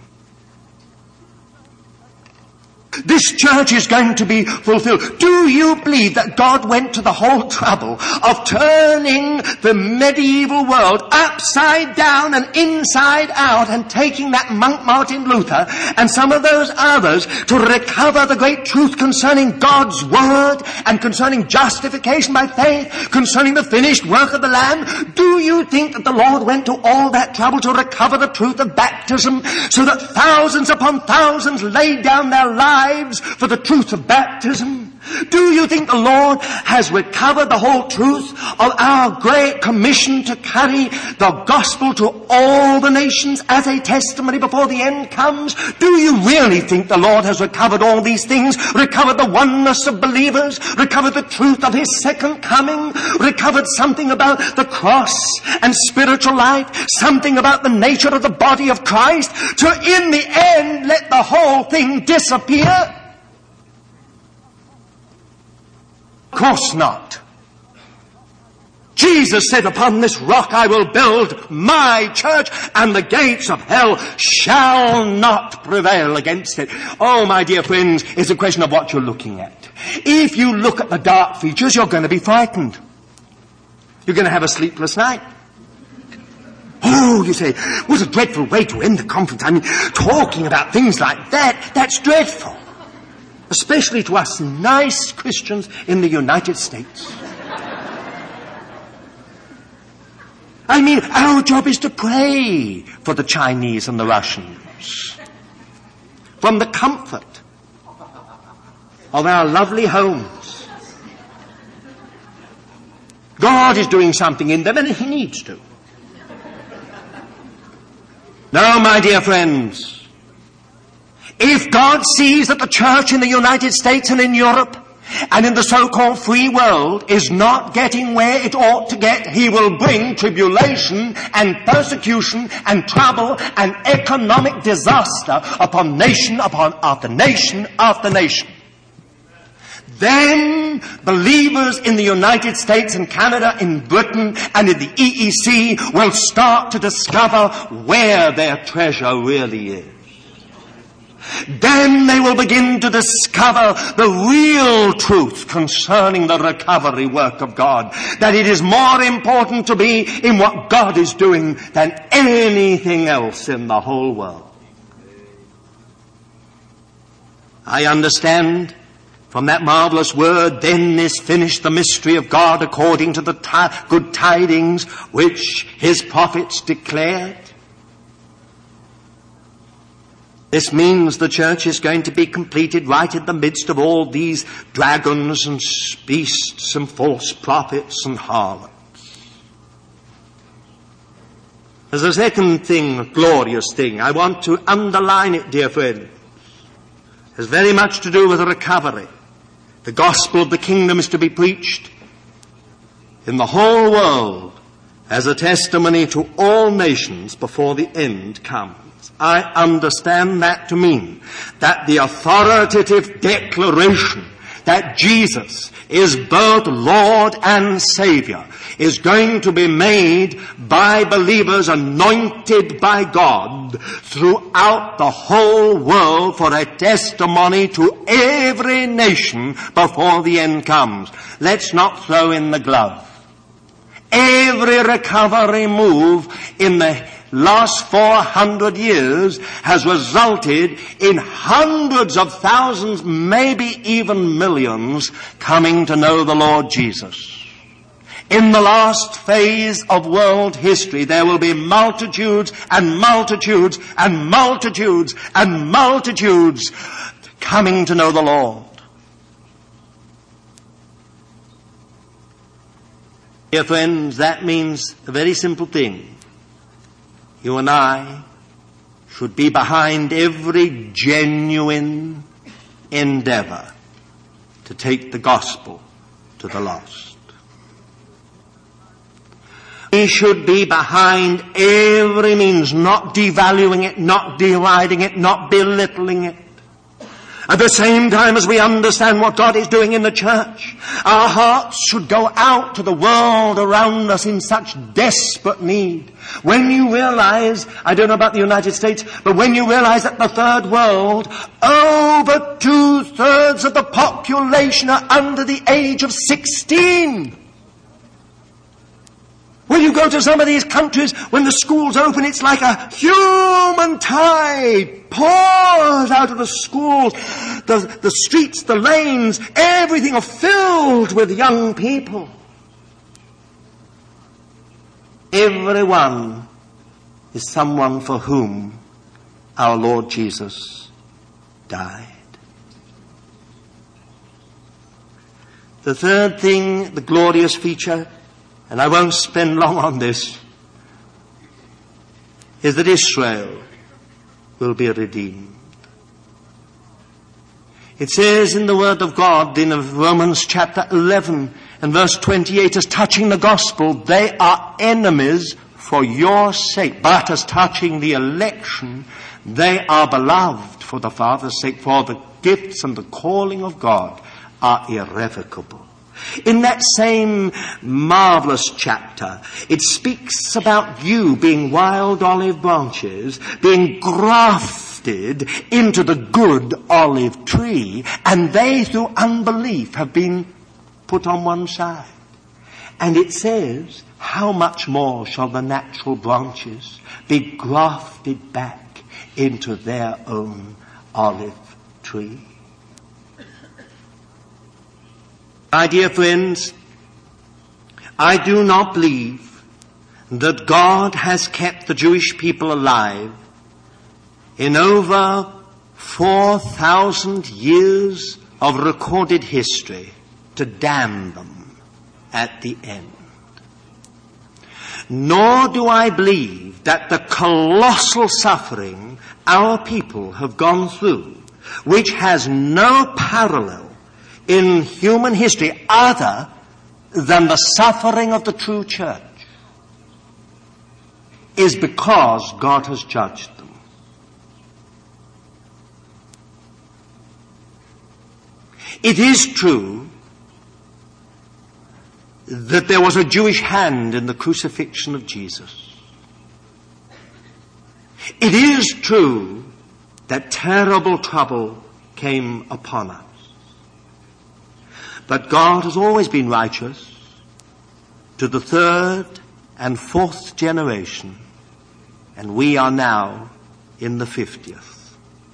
This church is going to be fulfilled. Do you believe that God went to the whole trouble of turning the medieval world upside down and inside out and taking that monk Martin Luther and some of those others to recover the great truth concerning God's Word and concerning justification by faith, concerning the finished work of the Lamb? Do you think that the Lord went to all that trouble to recover the truth of baptism so that thousands upon thousands laid down their lives for the truth of baptism? Do you think the Lord has recovered the whole truth of our great commission to carry the gospel to all the nations as a testimony before the end comes? Do you really think the Lord has recovered all these things? Recovered the oneness of believers? Recovered the truth of his second coming? Recovered something about the cross and spiritual life? Something about the nature of the body of Christ? To in the end let the whole thing disappear? Of course not. Jesus said, upon this rock I will build my church, and the gates of hell shall not prevail against it. Oh, my dear friends, it's a question of what you're looking at. If you look at the dark features, you're going to be frightened. You're going to have a sleepless night. Oh, you say, what a dreadful way to end the conference. I mean, talking about things like that, that's dreadful. Especially to us nice Christians in the United States. I mean, our job is to pray for the Chinese and the Russians. From the comfort of our lovely homes. God is doing something in them, and he needs to. Now, my dear friends, if God sees that the church in the United States and in Europe and in the so-called free world is not getting where it ought to get, he will bring tribulation and persecution and trouble and economic disaster upon nation after nation after nation. then believers in the United States and Canada, in Britain and in the EEC will start to discover where their treasure really is. Then they will begin to discover the real truth concerning the recovery work of God. That it is more important to be in what God is doing than anything else in the whole world. I understand from that marvelous word, then is finished the mystery of God according to the good tidings which his prophets declared. This means the church is going to be completed right in the midst of all these dragons and beasts and false prophets and harlots. There's a second thing, a glorious thing. I want to underline it, dear friend. It has very much to do with recovery. The gospel of the kingdom is to be preached in the whole world as a testimony to all nations before the end comes. I understand that to mean that the authoritative declaration that Jesus is both Lord and Savior is going to be made by believers anointed by God throughout the whole world for a testimony to every nation before the end comes. Let's not throw in the glove. Every recovery move in the last 400 years has resulted in hundreds of thousands, maybe even millions, coming to know the Lord Jesus. In the last phase of world history, there will be multitudes and multitudes and multitudes and multitudes coming to know the Lord. Dear friends, that means a very simple thing. You and I should be behind every genuine endeavor to take the gospel to the lost. We should be behind every means, not devaluing it, not deriding it, not belittling it. At the same time as we understand what God is doing in the church, our hearts should go out to the world around us in such desperate need. When you realize, I don't know about the United States, but when you realize that the third world, over 2/3 of the population are under the age of 16. When you go to some of these countries, when the schools open, it's like a human tide pours out of the schools. The streets, the lanes, everything are filled with young people. Everyone is someone for whom our Lord Jesus died. The third thing, the glorious feature, and I won't spend long on this, is that Israel will be redeemed. It says in the Word of God in Romans chapter 11 and verse 28, as touching the gospel, they are enemies for your sake. But as touching the election, they are beloved for the Father's sake, for the gifts and the calling of God are irrevocable. In that same marvelous chapter, it speaks about you being wild olive branches, being grafted into the good olive tree, and they through unbelief have been put on one side. And it says, how much more shall the natural branches be grafted back into their own olive tree? My dear friends, I do not believe that God has kept the Jewish people alive in over 4,000 years of recorded history to damn them at the end. Nor do I believe that the colossal suffering our people have gone through, which has no parallel in human history other than the suffering of the true church, is because God has judged them. It is true that there was a Jewish hand in the crucifixion of Jesus. It is true that terrible trouble came upon us. But God has always been righteous to the third and fourth generation, and we are now in the 50th.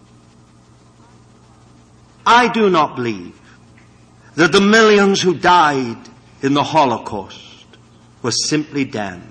I do not believe that the millions who died in the Holocaust were simply damned.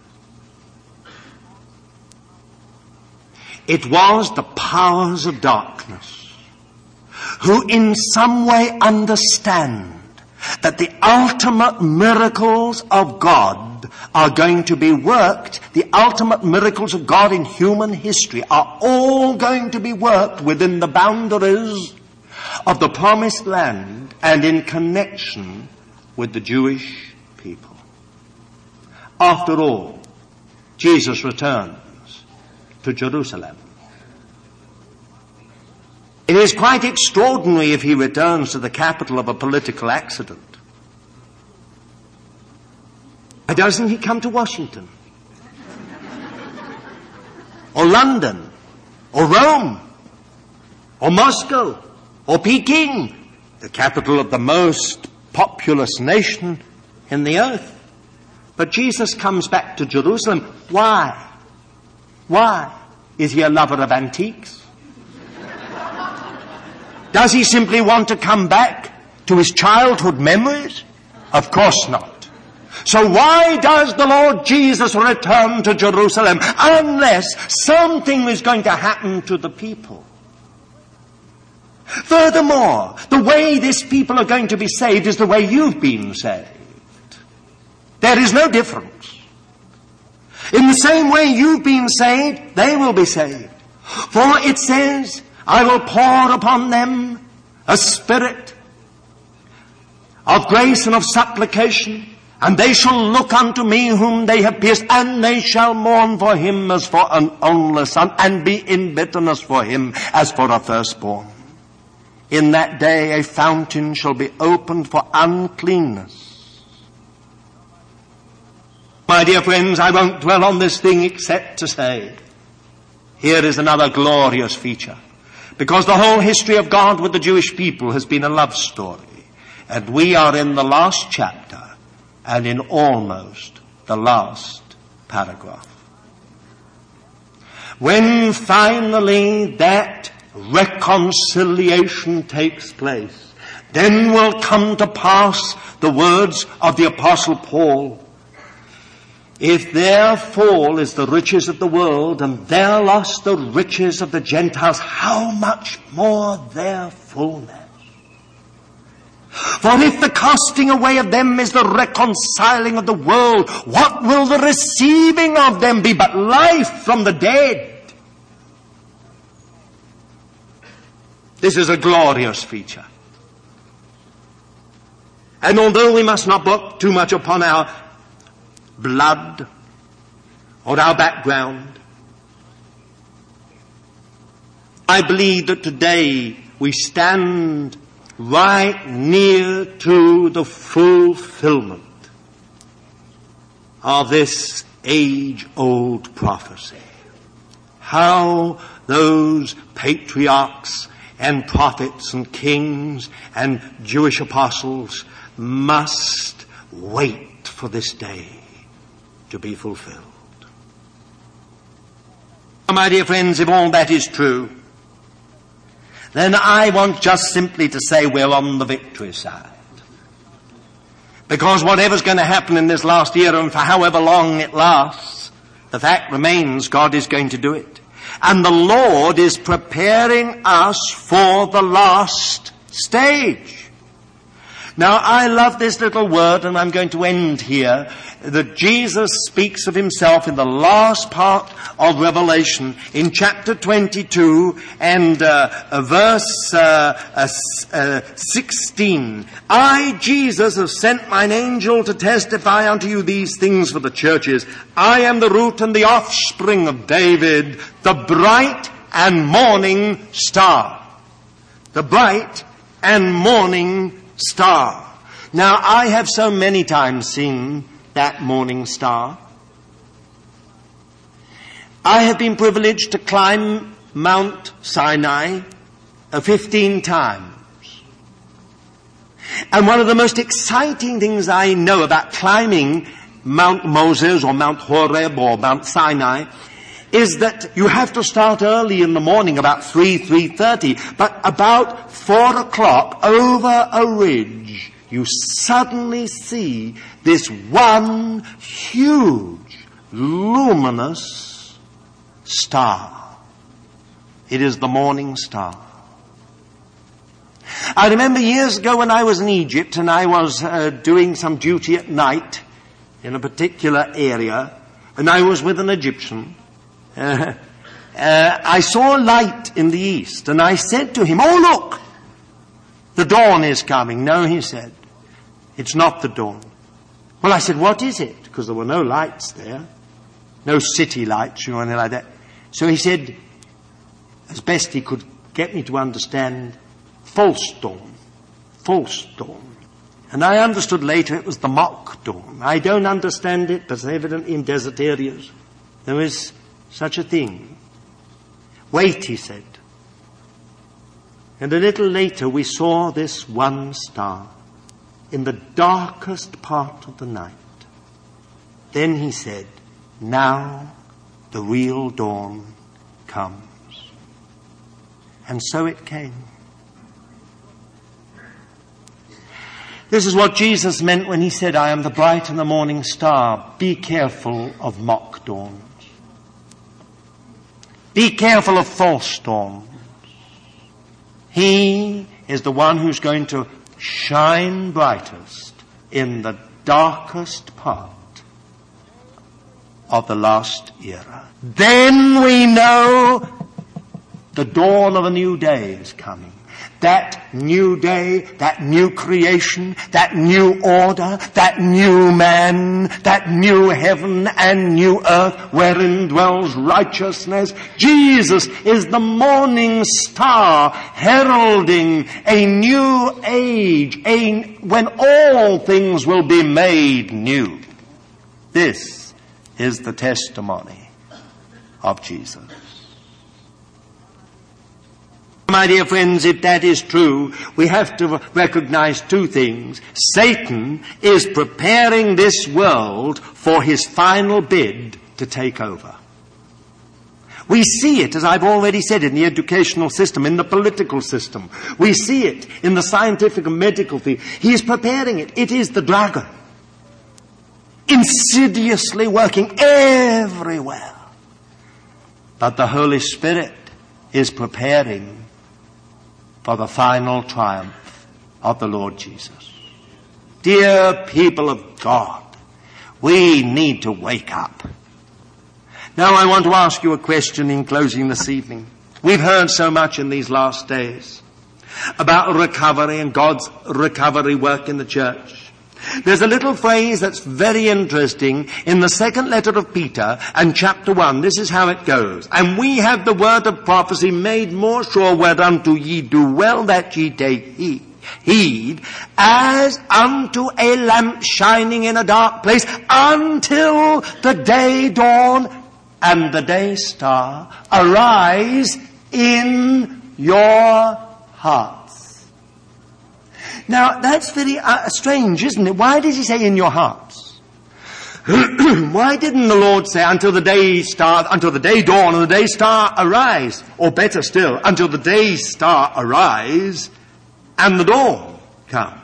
It was the powers of darkness who in some way understand that the ultimate miracles of God are going to be worked, the ultimate miracles of God in human history are all going to be worked within the boundaries of the promised land and in connection with the Jewish people. After all, Jesus returns to Jerusalem. It is quite extraordinary if he returns to the capital of a political accident. Why doesn't he come to Washington? Or London? Or Rome? Or Moscow? Or Peking? The capital of the most populous nation in the earth. But Jesus comes back to Jerusalem. Why? Why? Is he a lover of antiques? Does he simply want to come back to his childhood memories? Of course not. So why does the Lord Jesus return to Jerusalem unless something is going to happen to the people? Furthermore, the way this people are going to be saved is the way you've been saved. There is no difference. In the same way you've been saved, they will be saved. For it says, I will pour upon them a spirit of grace and of supplication, and they shall look unto me whom they have pierced, and they shall mourn for him as for an only son, and be in bitterness for him as for a firstborn. In that day a fountain shall be opened for uncleanness. My dear friends, I won't dwell on this thing except to say, here is another glorious feature. Because the whole history of God with the Jewish people has been a love story. And we are in the last chapter and in almost the last paragraph. When finally that reconciliation takes place, then will come to pass the words of the Apostle Paul. If their fall is the riches of the world and their loss the riches of the Gentiles, how much more their fullness? For if the casting away of them is the reconciling of the world, what will the receiving of them be but life from the dead? This is a glorious feature. And although we must not look too much upon our blood or our background, I believe that today we stand right near to the fulfillment of this age-old prophecy. How those patriarchs and prophets and kings and Jewish apostles must wait for this day to be fulfilled. My dear friends, if all that is true, then I want just simply to say we're on the victory side. Because whatever's going to happen in this last year, and for however long it lasts, the fact remains God is going to do it. And the Lord is preparing us for the last stage. Now, I love this little word, and I'm going to end here, that Jesus speaks of himself in the last part of Revelation, in chapter 22 and verse 16. I, Jesus, have sent mine angel to testify unto you these things for the churches. I am the root and the offspring of David, the bright and morning star. The bright and morning star. Now, I have so many times seen that morning star. I have been privileged to climb Mount Sinai 15 times. And one of the most exciting things I know about climbing Mount Moses or Mount Horeb or Mount Sinai is that you have to start early in the morning, about 3:30, but about 4 o'clock over a ridge, you suddenly see this one huge, luminous star. It is the morning star. I remember years ago when I was in Egypt and I was doing some duty at night in a particular area, and I was with an Egyptian. I saw a light in the east, and I said to him, "Oh, look, the dawn is coming." "No," he said, "it's not the dawn." Well, I said, "What is it?" Because there were no lights there, no city lights or anything like that. So he said, as best he could get me to understand, false dawn, false dawn. And I understood later it was the mock dawn. I don't understand it, but evidently in desert areas there is such a thing. "Wait," he said. And a little later we saw this one star in the darkest part of the night. Then he said, "Now the real dawn comes." And so it came. This is what Jesus meant when he said, "I am the bright and the morning star." Be careful of mock dawns. Be careful of false dawns. He is the one who's going to shine brightest in the darkest part of the last era. Then we know the dawn of a new day is coming. That new day, that new creation, that new order, that new man, that new heaven and new earth wherein dwells righteousness. Jesus is the morning star heralding a new age, when all things will be made new. This is the testimony of Jesus. My dear friends, if that is true, we have to recognize two things. Satan is preparing this world for his final bid to take over. We see it, as I've already said, in the educational system, in the political system. We see it in the scientific and medical field. He is preparing it. It is the dragon, insidiously working everywhere. But the Holy Spirit is preparing for the final triumph of the Lord Jesus. Dear people of God, we need to wake up. Now I want to ask you a question in closing this evening. We've heard so much in these last days about recovery and God's recovery work in the church. There's a little phrase that's very interesting in the second letter of Peter and chapter 1. This is how it goes. "And we have the word of prophecy made more sure, whereunto ye do well that ye take heed, as unto a lamp shining in a dark place, until the day dawn and the day star arise in your hearts." Now, that's very strange, isn't it? Why does he say in your hearts? Why didn't the Lord say until the day dawn and the day star arise? Or better still, until the day star arise and the dawn comes.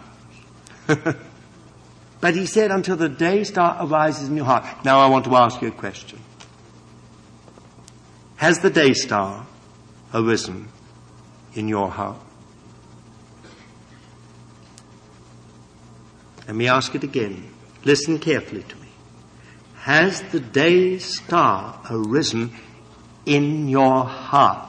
But he said until the day star arises in your heart. Now I want to ask you a question. Has the day star arisen in your heart? Let me ask it again. Listen carefully to me. Has the day star arisen in your heart?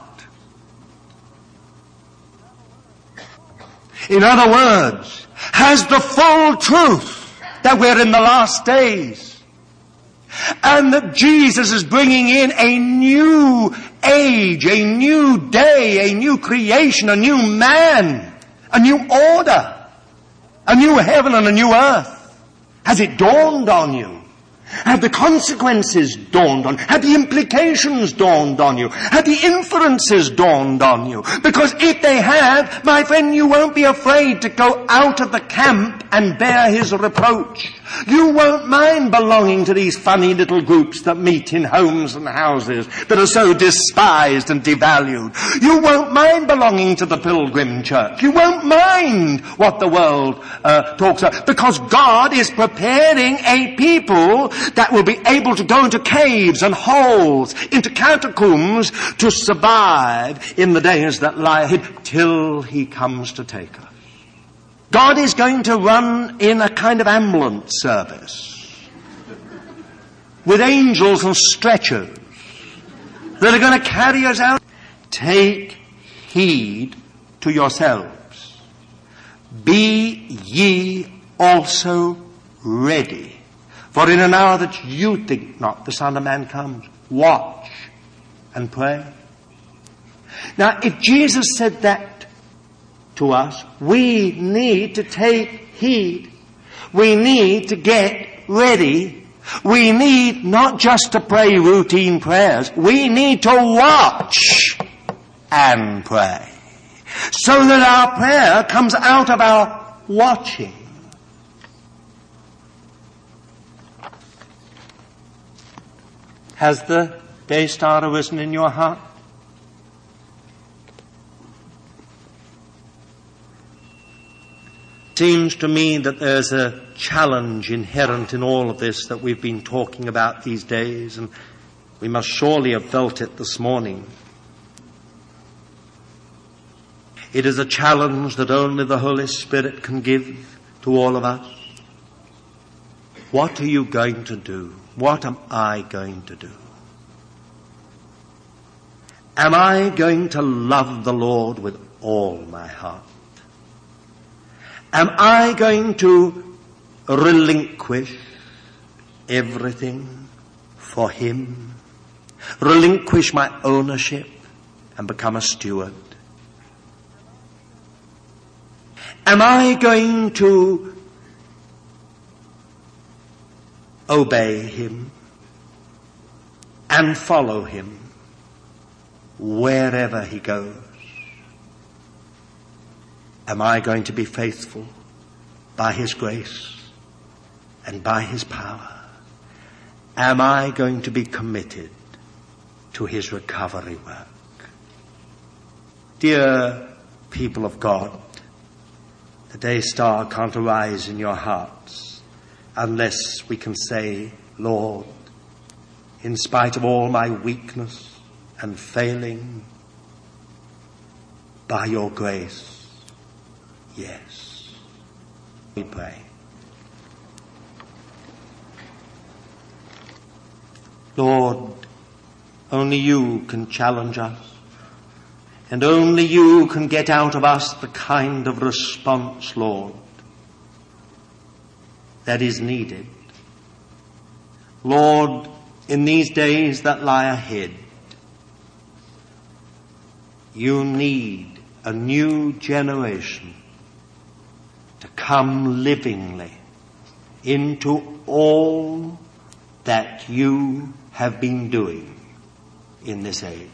In other words, has the full truth that we're in the last days and that Jesus is bringing in a new age, a new day, a new creation, a new man, a new order, a new heaven and a new earth? Has it dawned on you? Have the consequences dawned on you? Have the implications dawned on you? Have the inferences dawned on you? Because if they have, my friend, you won't be afraid to go out of the camp and bear his reproach. You won't mind belonging to these funny little groups that meet in homes and houses that are so despised and devalued. You won't mind belonging to the pilgrim church. You won't mind what the world talks about, because God is preparing a people that will be able to go into caves and holes, into catacombs, to survive in the days that lie ahead till he comes to take us. God is going to run in a kind of ambulance service with angels and stretchers that are going to carry us out. Take heed to yourselves. Be ye also ready. For in an hour that you think not, the Son of Man comes. Watch and pray. Now, if Jesus said that to us, we need to take heed. We need to get ready. We need not just to pray routine prayers. We need to watch and pray, so that our prayer comes out of our watching. Has the day star arisen in your heart? Seems to me that there's a challenge inherent in all of this that we've been talking about these days, and we must surely have felt it this morning. It is a challenge that only the Holy Spirit can give to all of us. What are you going to do? What am I going to do? Am I going to love the Lord with all my heart? Am I going to relinquish everything for him? Relinquish my ownership and become a steward? Am I going to obey him and follow him wherever he goes? Am I going to be faithful by his grace and by his power? Am I going to be committed to his recovery work? Dear people of God, the day star can't arise in your hearts unless we can say, Lord, in spite of all my weakness and failing, by your grace, yes, we pray. Lord, only you can challenge us, and only you can get out of us the kind of response, Lord, that is needed. Lord, in these days that lie ahead, you need a new generation to come livingly into all that you have been doing in this age.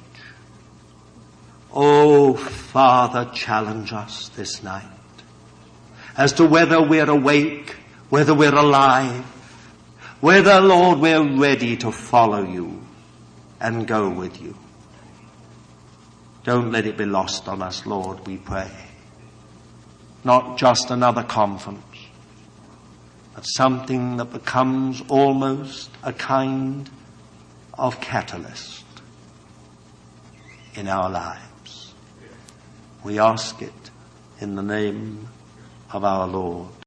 Oh, Father, challenge us this night as to whether we're awake, whether we're alive, whether, Lord, we're ready to follow you and go with you. Don't let it be lost on us, Lord, we pray. Not just another conference, but something that becomes almost a kind of catalyst in our lives. We ask it in the name of our Lord.